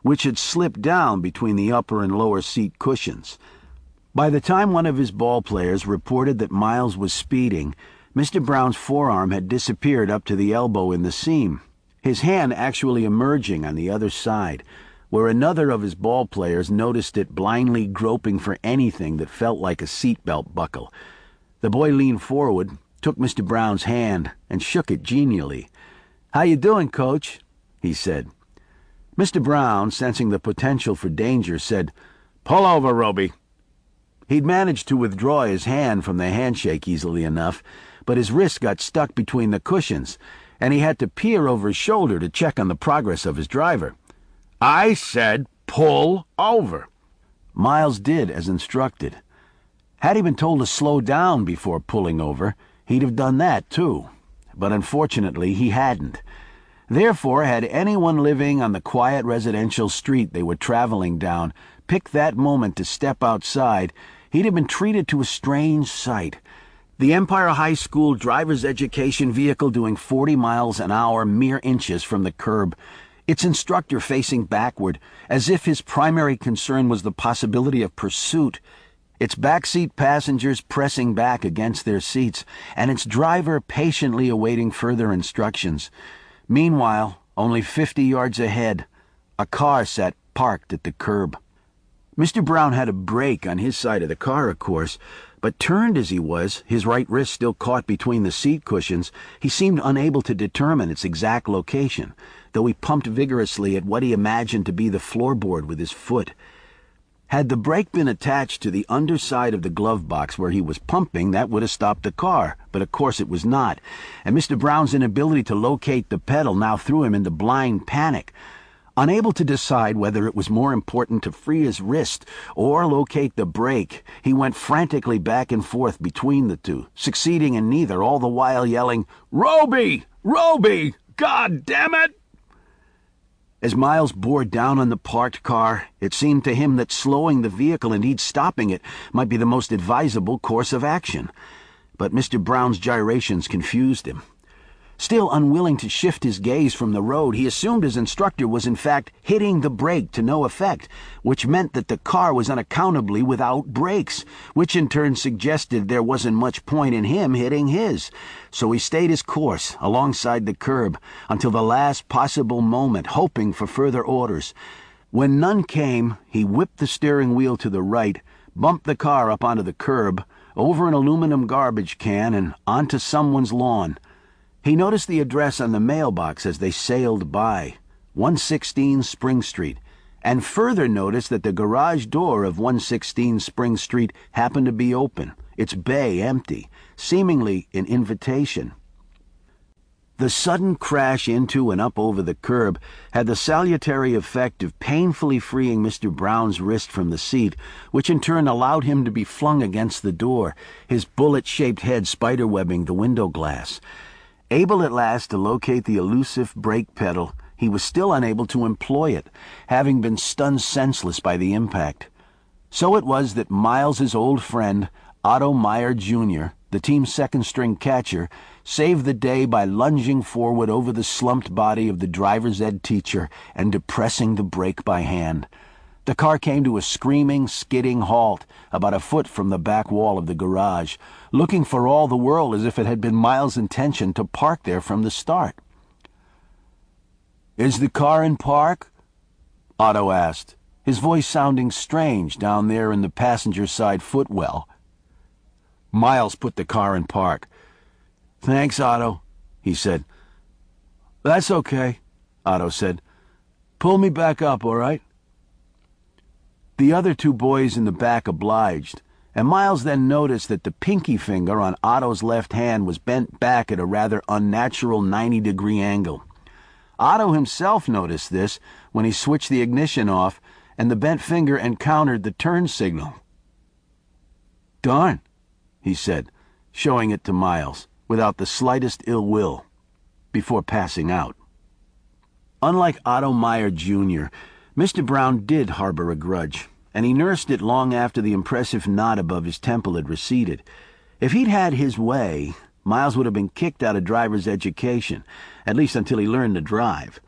which had slipped down between the upper and lower seat cushions. By the time one of his ball players reported that Miles was speeding, Mister Brown's forearm had disappeared up to the elbow in the seam, his hand actually emerging on the other side, where another of his ball players noticed it blindly groping for anything that felt like a seatbelt buckle. The boy leaned forward, took Mister Brown's hand, and shook it genially. "How you doing, Coach?" he said. Mister Brown, sensing the potential for danger, said, "Pull over, Roby." He'd managed to withdraw his hand from the handshake easily enough, but his wrist got stuck between the cushions, and he had to peer over his shoulder to check on the progress of his driver. "I said pull over." Miles did as instructed. Had he been told to slow down before pulling over, he'd have done that too. But unfortunately he hadn't. Therefore, had anyone living on the quiet residential street they were traveling down picked that moment to step outside, he'd have been treated to a strange sight. The Empire High School driver's education vehicle doing forty miles an hour mere inches from the curb, its instructor facing backward, as if his primary concern was the possibility of pursuit, its backseat passengers pressing back against their seats, and its driver patiently awaiting further instructions. Meanwhile, only fifty yards ahead, a car sat parked at the curb. Mister Brown had a brake on his side of the car, of course, but turned as he was, his right wrist still caught between the seat cushions, he seemed unable to determine its exact location, though he pumped vigorously at what he imagined to be the floorboard with his foot. Had the brake been attached to the underside of the glove box where he was pumping, that would have stopped the car, but of course it was not, and Mister Brown's inability to locate the pedal now threw him into blind panic. Unable to decide whether it was more important to free his wrist or locate the brake, he went frantically back and forth between the two, succeeding in neither, all the while yelling, "Roby! Roby! God damn it!" As Miles bore down on the parked car, it seemed to him that slowing the vehicle, indeed stopping it, might be the most advisable course of action. But Mister Brown's gyrations confused him. Still unwilling to shift his gaze from the road, he assumed his instructor was in fact hitting the brake to no effect, which meant that the car was unaccountably without brakes, which in turn suggested there wasn't much point in him hitting his. So he stayed his course alongside the curb until the last possible moment, hoping for further orders. When none came, he whipped the steering wheel to the right, bumped the car up onto the curb, over an aluminum garbage can, and onto someone's lawn. He noticed the address on the mailbox as they sailed by, one sixteen Spring Street, and further noticed that the garage door of one sixteen Spring Street happened to be open, its bay empty, seemingly an invitation. The sudden crash into and up over the curb had the salutary effect of painfully freeing Mister Brown's wrist from the seat, which in turn allowed him to be flung against the door, his bullet-shaped head spiderwebbing the window glass. Able at last to locate the elusive brake pedal, he was still unable to employ it, having been stunned senseless by the impact. So it was that Miles's old friend, Otto Meyer Junior, the team's second-string catcher, saved the day by lunging forward over the slumped body of the driver's ed teacher and depressing the brake by hand. The car came to a screaming, skidding halt about a foot from the back wall of the garage, looking for all the world as if it had been Miles' intention to park there from the start. "Is the car in park?" Otto asked, his voice sounding strange down there in the passenger side footwell. Miles put the car in park. "Thanks, Otto," he said. "That's okay," Otto said. "Pull me back up, all right?" The other two boys in the back obliged, and Miles then noticed that the pinky finger on Otto's left hand was bent back at a rather unnatural ninety-degree angle. Otto himself noticed this when he switched the ignition off and the bent finger encountered the turn signal. "Darn," he said, showing it to Miles, without the slightest ill will, before passing out. Unlike Otto Meyer Junior, Mister Brown did harbor a grudge, and he nursed it long after the impressive knot above his temple had receded. If he'd had his way, Miles would have been kicked out of driver's education, at least until he learned to drive.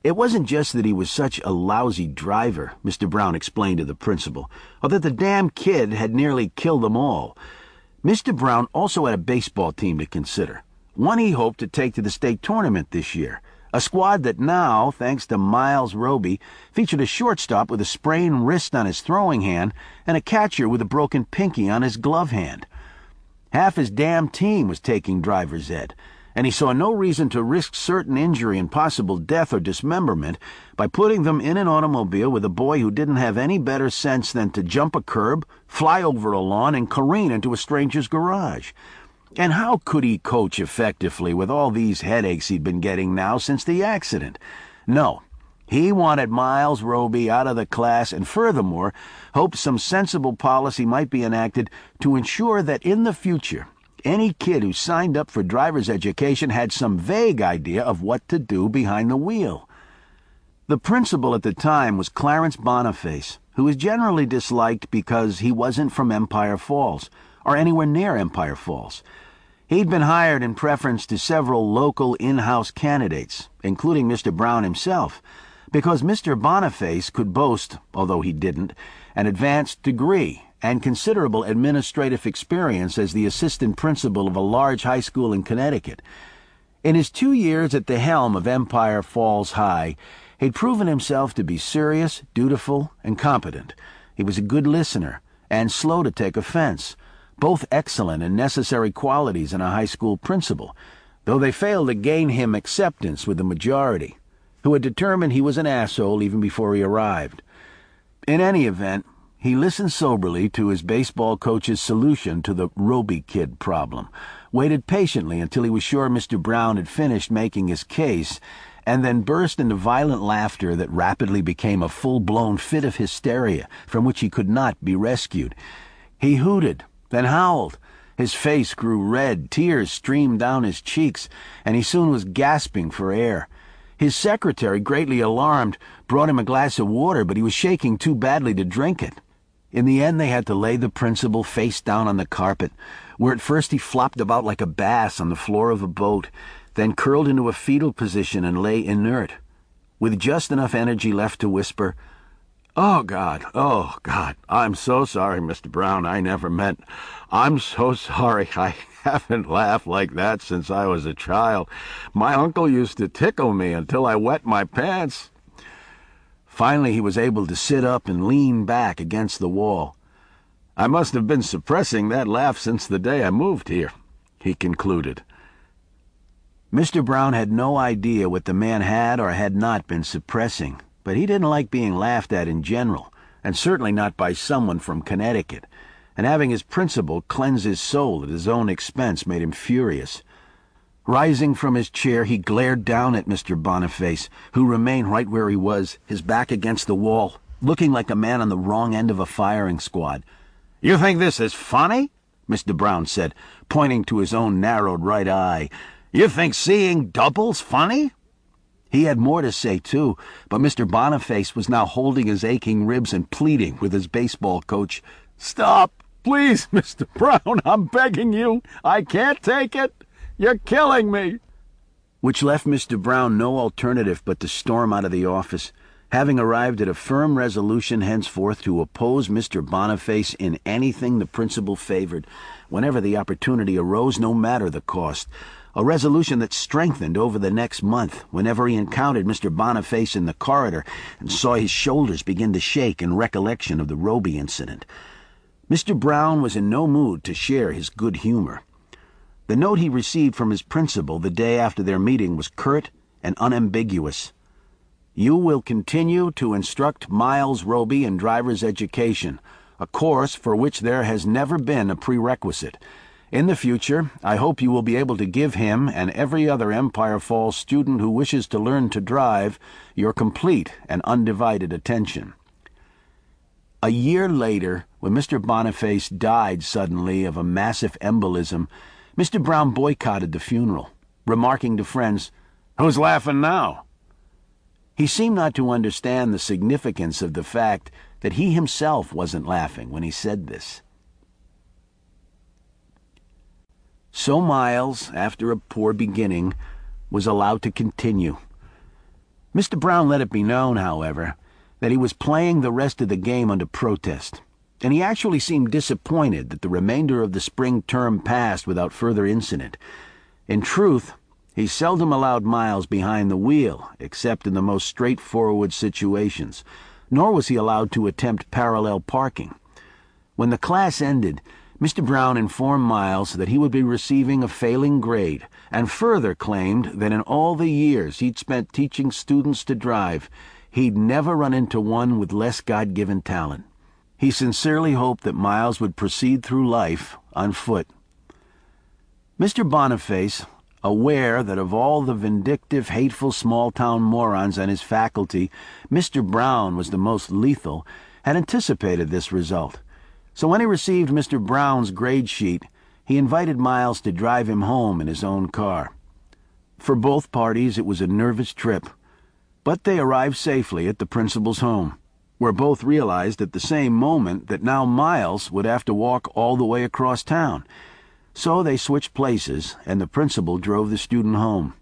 It wasn't just that he was such a lousy driver, Mister Brown explained to the principal, or that the damn kid had nearly killed them all. Mister Brown also had a baseball team to consider, one he hoped to take to the state tournament this year, a squad that now, thanks to Miles Roby, featured a shortstop with a sprained wrist on his throwing hand and a catcher with a broken pinky on his glove hand. Half his damn team was taking driver's ed, and he saw no reason to risk certain injury and possible death or dismemberment by putting them in an automobile with a boy who didn't have any better sense than to jump a curb, fly over a lawn, and careen into a stranger's garage. And how could he coach effectively with all these headaches he'd been getting now since the accident? No, he wanted Miles Roby out of the class and furthermore hoped some sensible policy might be enacted to ensure that in the future any kid who signed up for driver's education had some vague idea of what to do behind the wheel. The principal at the time was Clarence Boniface, who was generally disliked because he wasn't from Empire Falls, or anywhere near Empire Falls. He'd been hired in preference to several local in-house candidates, including Mister Brown himself, because Mister Boniface could boast, although he didn't, an advanced degree and considerable administrative experience as the assistant principal of a large high school in Connecticut. In his two years at the helm of Empire Falls High, he'd proven himself to be serious, dutiful, and competent. He was a good listener and slow to take offense, both excellent and necessary qualities in a high school principal, though they failed to gain him acceptance with the majority, who had determined he was an asshole even before he arrived. In any event, he listened soberly to his baseball coach's solution to the Roby kid problem, waited patiently until he was sure Mister Brown had finished making his case, and then burst into violent laughter that rapidly became a full-blown fit of hysteria from which he could not be rescued. He hooted, then howled. His face grew red, tears streamed down his cheeks, and he soon was gasping for air. His secretary, greatly alarmed, brought him a glass of water, but he was shaking too badly to drink it. In the end, they had to lay the principal face down on the carpet, where at first he flopped about like a bass on the floor of a boat, then curled into a fetal position and lay inert, with just enough energy left to whisper, "Oh, God, oh, God, I'm so sorry, Mister Brown, I never meant. I'm so sorry, I haven't laughed like that since I was a child. My uncle used to tickle me until I wet my pants." Finally, he was able to sit up and lean back against the wall. "I must have been suppressing that laugh since the day I moved here," he concluded. Mister Brown had no idea what the man had or had not been suppressing, but he didn't like being laughed at in general, and certainly not by someone from Connecticut, and having his principal cleanse his soul at his own expense made him furious. Rising from his chair, he glared down at Mister Boniface, who remained right where he was, his back against the wall, looking like a man on the wrong end of a firing squad. "You think this is funny?" Mister Brown said, pointing to his own narrowed right eye. "You think seeing double's funny?" He had more to say, too, but Mister Boniface was now holding his aching ribs and pleading with his baseball coach. "Stop, please, Mister Brown, I'm begging you. I can't take it. You're killing me." Which left Mister Brown no alternative but to storm out of the office, having arrived at a firm resolution henceforth to oppose Mister Boniface in anything the principal favored, whenever the opportunity arose, no matter the cost, a resolution that strengthened over the next month whenever he encountered Mister Boniface in the corridor and saw his shoulders begin to shake in recollection of the Roby incident. Mister Brown was in no mood to share his good humor. The note he received from his principal the day after their meeting was curt and unambiguous. "You will continue to instruct Miles Roby in driver's education, a course for which there has never been a prerequisite. In the future, I hope you will be able to give him and every other Empire Falls student who wishes to learn to drive your complete and undivided attention." A year later, when Mister Boniface died suddenly of a massive embolism, Mister Brown boycotted the funeral, remarking to friends, "Who's laughing now?" He seemed not to understand the significance of the fact that he himself wasn't laughing when he said this. So Miles, after a poor beginning, was allowed to continue. Mister Brown let it be known, however, that he was playing the rest of the game under protest, and he actually seemed disappointed that the remainder of the spring term passed without further incident. In truth, he seldom allowed Miles behind the wheel, except in the most straightforward situations, nor was he allowed to attempt parallel parking. When the class ended, Mister Brown informed Miles that he would be receiving a failing grade, and further claimed that in all the years he'd spent teaching students to drive, he'd never run into one with less God-given talent. He sincerely hoped that Miles would proceed through life on foot. Mister Boniface, aware that of all the vindictive, hateful small-town morons on his faculty, Mister Brown was the most lethal, had anticipated this result. So when he received Mister Brown's grade sheet, he invited Miles to drive him home in his own car. For both parties, it was a nervous trip, but they arrived safely at the principal's home, where both realized at the same moment that now Miles would have to walk all the way across town. So they switched places, and the principal drove the student home.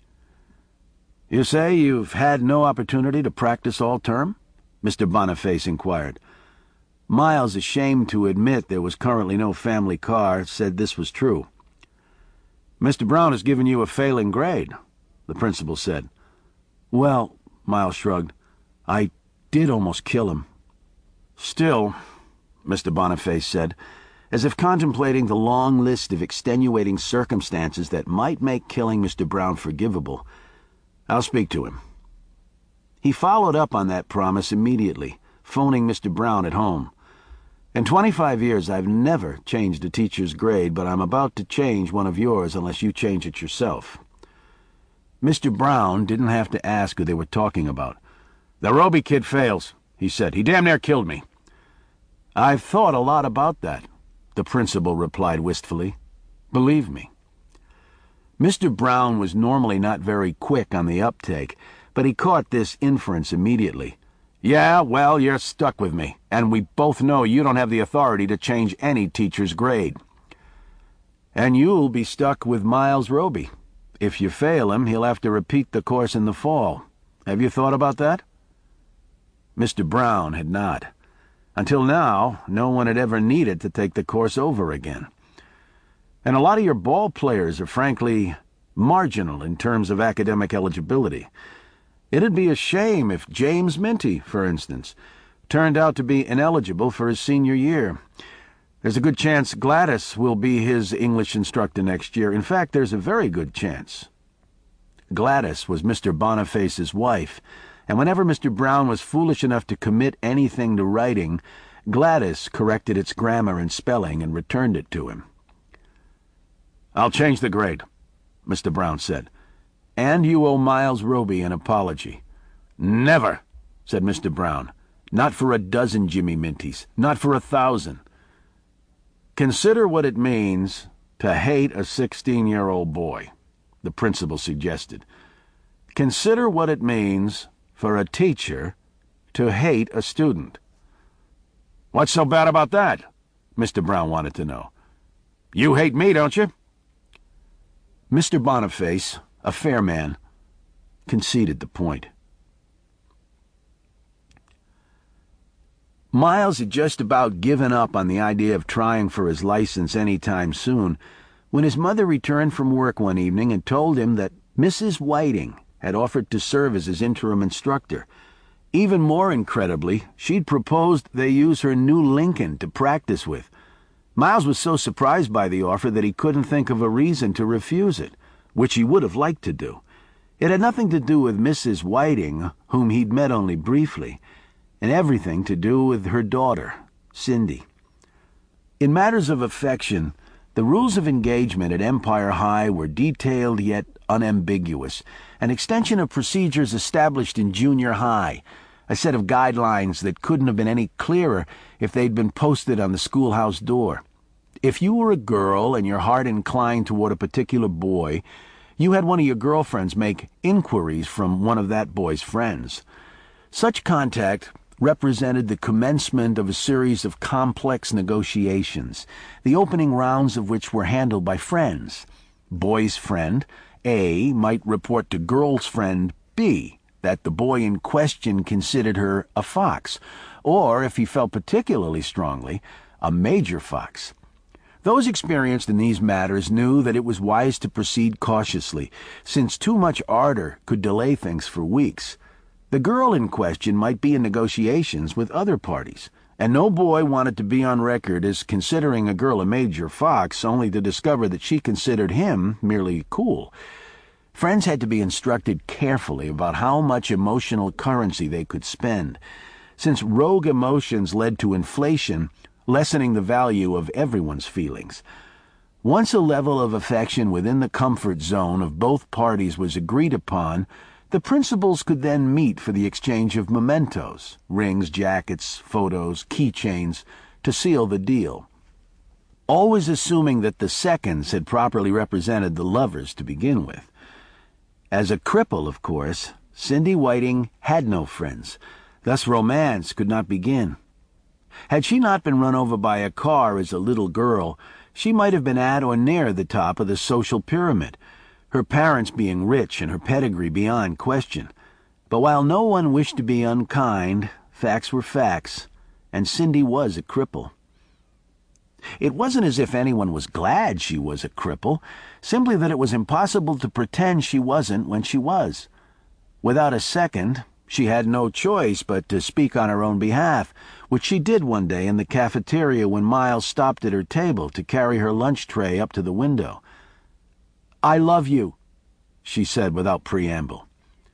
"You say you've had no opportunity to practice all term?" Mister Boniface inquired. Miles, ashamed to admit there was currently no family car, said this was true. "Mister Brown has given you a failing grade," the principal said. "Well," Miles shrugged, "I did almost kill him." "Still," Mister Boniface said, as if contemplating the long list of extenuating circumstances that might make killing Mister Brown forgivable, "I'll speak to him." He followed up on that promise immediately, phoning Mister Brown at home. "In twenty-five years, I've never changed a teacher's grade, but I'm about to change one of yours unless you change it yourself." Mister Brown didn't have to ask who they were talking about. "The Roby kid fails," he said. "He damn near killed me." "I've thought a lot about that," the principal replied wistfully. "Believe me." Mister Brown was normally not very quick on the uptake, but he caught this inference immediately. "Yeah, well, you're stuck with me, and we both know you don't have the authority to change any teacher's grade." "And you'll be stuck with Miles Roby. If you fail him, he'll have to repeat the course in the fall. Have you thought about that?" Mister Brown had not. Until now, no one had ever needed to take the course over again. "And a lot of your ball players are frankly marginal in terms of academic eligibility. It'd be a shame if James Minty, for instance, turned out to be ineligible for his senior year. There's a good chance Gladys will be his English instructor next year. In fact, there's a very good chance." Gladys was Mister Boniface's wife, and whenever Mister Brown was foolish enough to commit anything to writing, Gladys corrected its grammar and spelling and returned it to him. "I'll change the grade," Mister Brown said. "And you owe Miles Roby an apology." "Never," said Mister Brown. "Not for a dozen Jimmy Mintys. Not for a thousand." "Consider what it means to hate a sixteen-year-old boy," the principal suggested. "Consider what it means for a teacher to hate a student." "What's so bad about that?" Mister Brown wanted to know. "You hate me, don't you?" Mister Boniface, a fair man, conceded the point. Miles had just about given up on the idea of trying for his license any time soon when his mother returned from work one evening and told him that Missus Whiting had offered to serve as his interim instructor. Even more incredibly, she'd proposed they use her new Lincoln to practice with. Miles was so surprised by the offer that he couldn't think of a reason to refuse it, which he would have liked to do. It had nothing to do with Missus Whiting, whom he'd met only briefly, and everything to do with her daughter, Cindy. In matters of affection, the rules of engagement at Empire High were detailed yet unambiguous, an extension of procedures established in junior high, a set of guidelines that couldn't have been any clearer if they'd been posted on the schoolhouse door. If you were a girl and your heart inclined toward a particular boy, you had one of your girlfriends make inquiries from one of that boy's friends. Such contact represented the commencement of a series of complex negotiations, the opening rounds of which were handled by friends. Boy's friend A might report to girl's friend B that the boy in question considered her a fox, or, if he felt particularly strongly, a major fox. Those experienced in these matters knew that it was wise to proceed cautiously, since too much ardor could delay things for weeks. The girl in question might be in negotiations with other parties, and no boy wanted to be on record as considering a girl a major fox only to discover that she considered him merely cool. Friends had to be instructed carefully about how much emotional currency they could spend, since rogue emotions led to inflation, lessening the value of everyone's feelings. Once a level of affection within the comfort zone of both parties was agreed upon, the principals could then meet for the exchange of mementos, rings, jackets, photos, keychains, to seal the deal. Always assuming that the seconds had properly represented the lovers to begin with. As a cripple, of course, Cindy Whiting had no friends, thus romance could not begin. Had she not been run over by a car as a little girl, she might have been at or near the top of the social pyramid, her parents being rich and her pedigree beyond question. But while no one wished to be unkind, facts were facts, and Cindy was a cripple. It wasn't as if anyone was glad she was a cripple, simply that it was impossible to pretend she wasn't when she was. Without a second, she had no choice but to speak on her own behalf, which she did one day in the cafeteria when Miles stopped at her table to carry her lunch tray up to the window. "I love you," she said without preamble.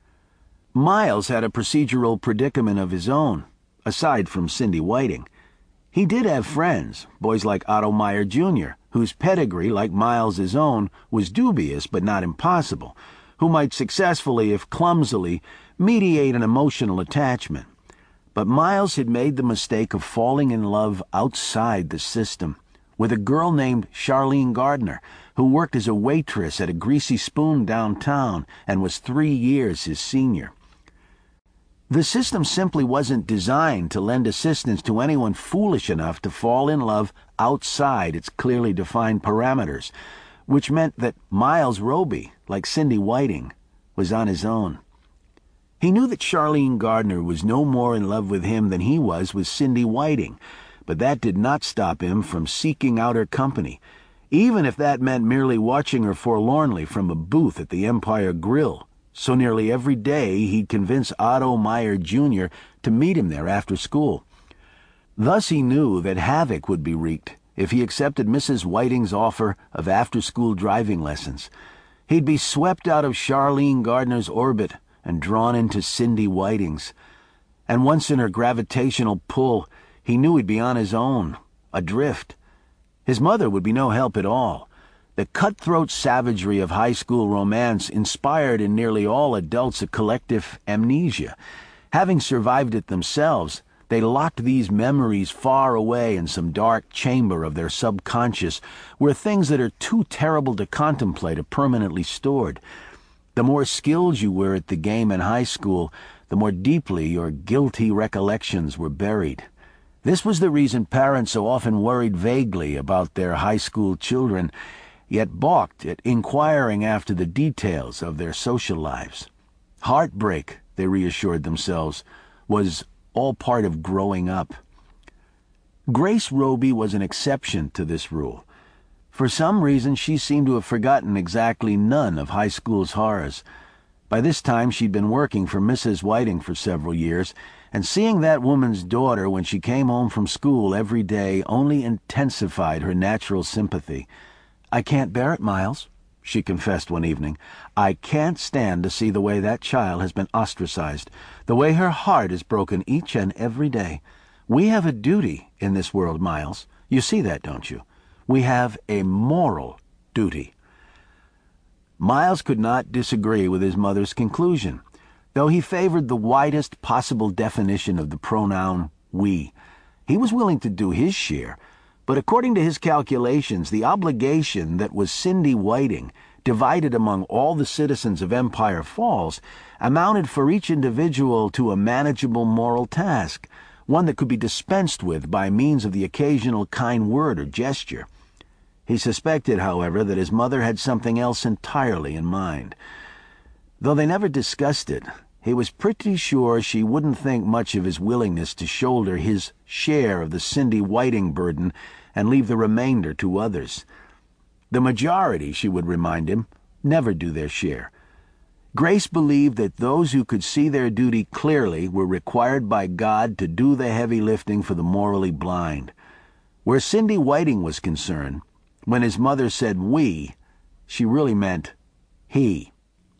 Miles had a procedural predicament of his own, aside from Cindy Whiting. He did have friends, boys like Otto Meyer Junior, whose pedigree, like Miles's own, was dubious but not impossible, who might successfully, if clumsily, mediate an emotional attachment. But Miles had made the mistake of falling in love outside the system, with a girl named Charlene Gardner, who worked as a waitress at a Greasy Spoon downtown and was three years his senior. The system simply wasn't designed to lend assistance to anyone foolish enough to fall in love outside its clearly defined parameters, which meant that Miles Roby, like Cindy Whiting, was on his own. He knew that Charlene Gardner was no more in love with him than he was with Cindy Whiting, but that did not stop him from seeking out her company, even if that meant merely watching her forlornly from a booth at the Empire Grill. So nearly every day he'd convince Otto Meyer Junior to meet him there after school. Thus he knew that havoc would be wreaked if he accepted Missus Whiting's offer of after-school driving lessons. He'd be swept out of Charlene Gardner's orbit and drawn into Cindy Whiting's. And once in her gravitational pull, he knew he'd be on his own, adrift. His mother would be no help at all. The cutthroat savagery of high school romance inspired in nearly all adults a collective amnesia. Having survived it themselves, they locked these memories far away in some dark chamber of their subconscious, where things that are too terrible to contemplate are permanently stored. The more skilled you were at the game in high school, the more deeply your guilty recollections were buried. This was the reason parents so often worried vaguely about their high school children, yet balked at inquiring after the details of their social lives. Heartbreak, they reassured themselves, was all part of growing up. Grace Roby was an exception to this rule. For some reason, she seemed to have forgotten exactly none of high school's horrors. By this time, she'd been working for Missus Whiting for several years, and seeing that woman's daughter when she came home from school every day only intensified her natural sympathy. "I can't bear it, Miles," she confessed one evening. "I can't stand to see the way that child has been ostracized, the way her heart is broken each and every day. We have a duty in this world, Miles. You see that, don't you? We have a moral duty." Miles could not disagree with his mother's conclusion, though he favored the widest possible definition of the pronoun we. He was willing to do his share, but according to his calculations, the obligation that was Cindy Whiting, divided among all the citizens of Empire Falls, amounted for each individual to a manageable moral task, one that could be dispensed with by means of the occasional kind word or gesture. He suspected, however, that his mother had something else entirely in mind. Though they never discussed it, he was pretty sure she wouldn't think much of his willingness to shoulder his share of the Cindy Whiting burden and leave the remainder to others. The majority, she would remind him, never do their share. Grace believed that those who could see their duty clearly were required by God to do the heavy lifting for the morally blind. Where Cindy Whiting was concerned, when his mother said we, she really meant he.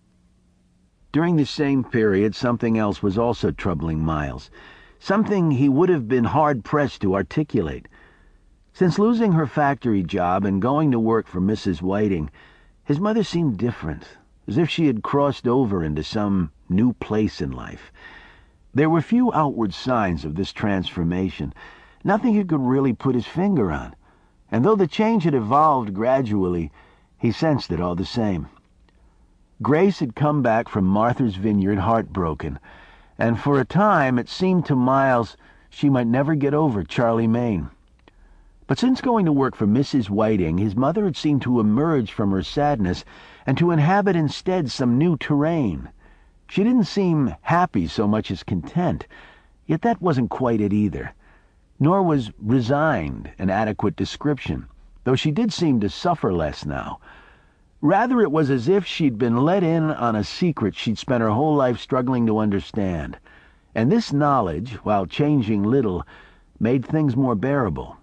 During the same period, something else was also troubling Miles, something he would have been hard-pressed to articulate. Since losing her factory job and going to work for Missus Whiting, his mother seemed different, as if she had crossed over into some new place in life. There were few outward signs of this transformation, nothing he could really put his finger on, and though the change had evolved gradually, he sensed it all the same. Grace had come back from Martha's Vineyard heartbroken, and for a time it seemed to Miles she might never get over Charlie Maine. But since going to work for Missus Whiting, his mother had seemed to emerge from her sadness and to inhabit instead some new terrain. She didn't seem happy so much as content, yet that wasn't quite it either. Nor was resigned an adequate description, though she did seem to suffer less now. Rather, it was as if she'd been let in on a secret she'd spent her whole life struggling to understand. And this knowledge, while changing little, made things more bearable.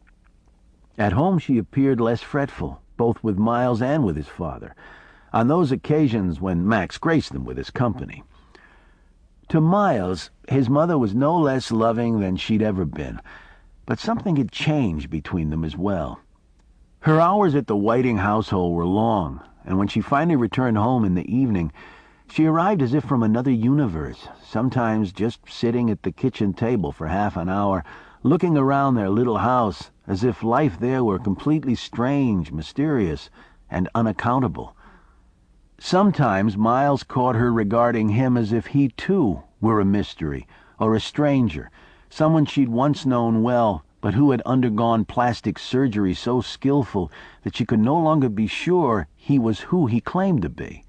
At home she appeared less fretful, both with Miles and with his father, on those occasions when Max graced them with his company. To Miles, his mother was no less loving than she'd ever been, but something had changed between them as well. Her hours at the Whiting household were long, and when she finally returned home in the evening, she arrived as if from another universe, sometimes just sitting at the kitchen table for half an hour, looking around their little house as if life there were completely strange, mysterious, and unaccountable. Sometimes Miles caught her regarding him as if he, too, were a mystery, or a stranger, someone she'd once known well, but who had undergone plastic surgery so skillful that she could no longer be sure he was who he claimed to be.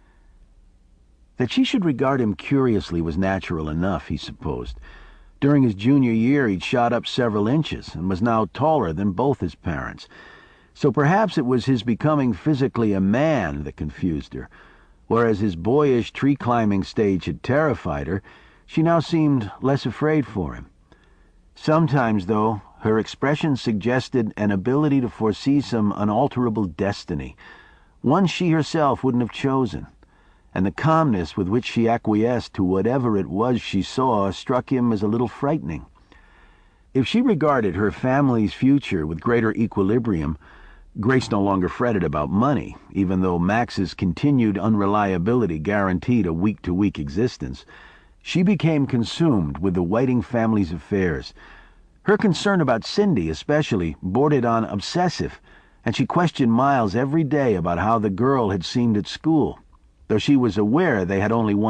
That she should regard him curiously was natural enough, he supposed. During his junior year he'd shot up several inches and was now taller than both his parents. So perhaps it was his becoming physically a man that confused her. Whereas his boyish tree-climbing stage had terrified her, she now seemed less afraid for him. Sometimes, though, her expression suggested an ability to foresee some unalterable destiny, one she herself wouldn't have chosen, and the calmness with which she acquiesced to whatever it was she saw struck him as a little frightening. If she regarded her family's future with greater equilibrium, Grace no longer fretted about money, even though Max's continued unreliability guaranteed a week-to-week existence. She became consumed with the Whiting family's affairs. Her concern about Cindy, especially, bordered on obsessive, and she questioned Miles every day about how the girl had seemed at school, though she was aware they had only one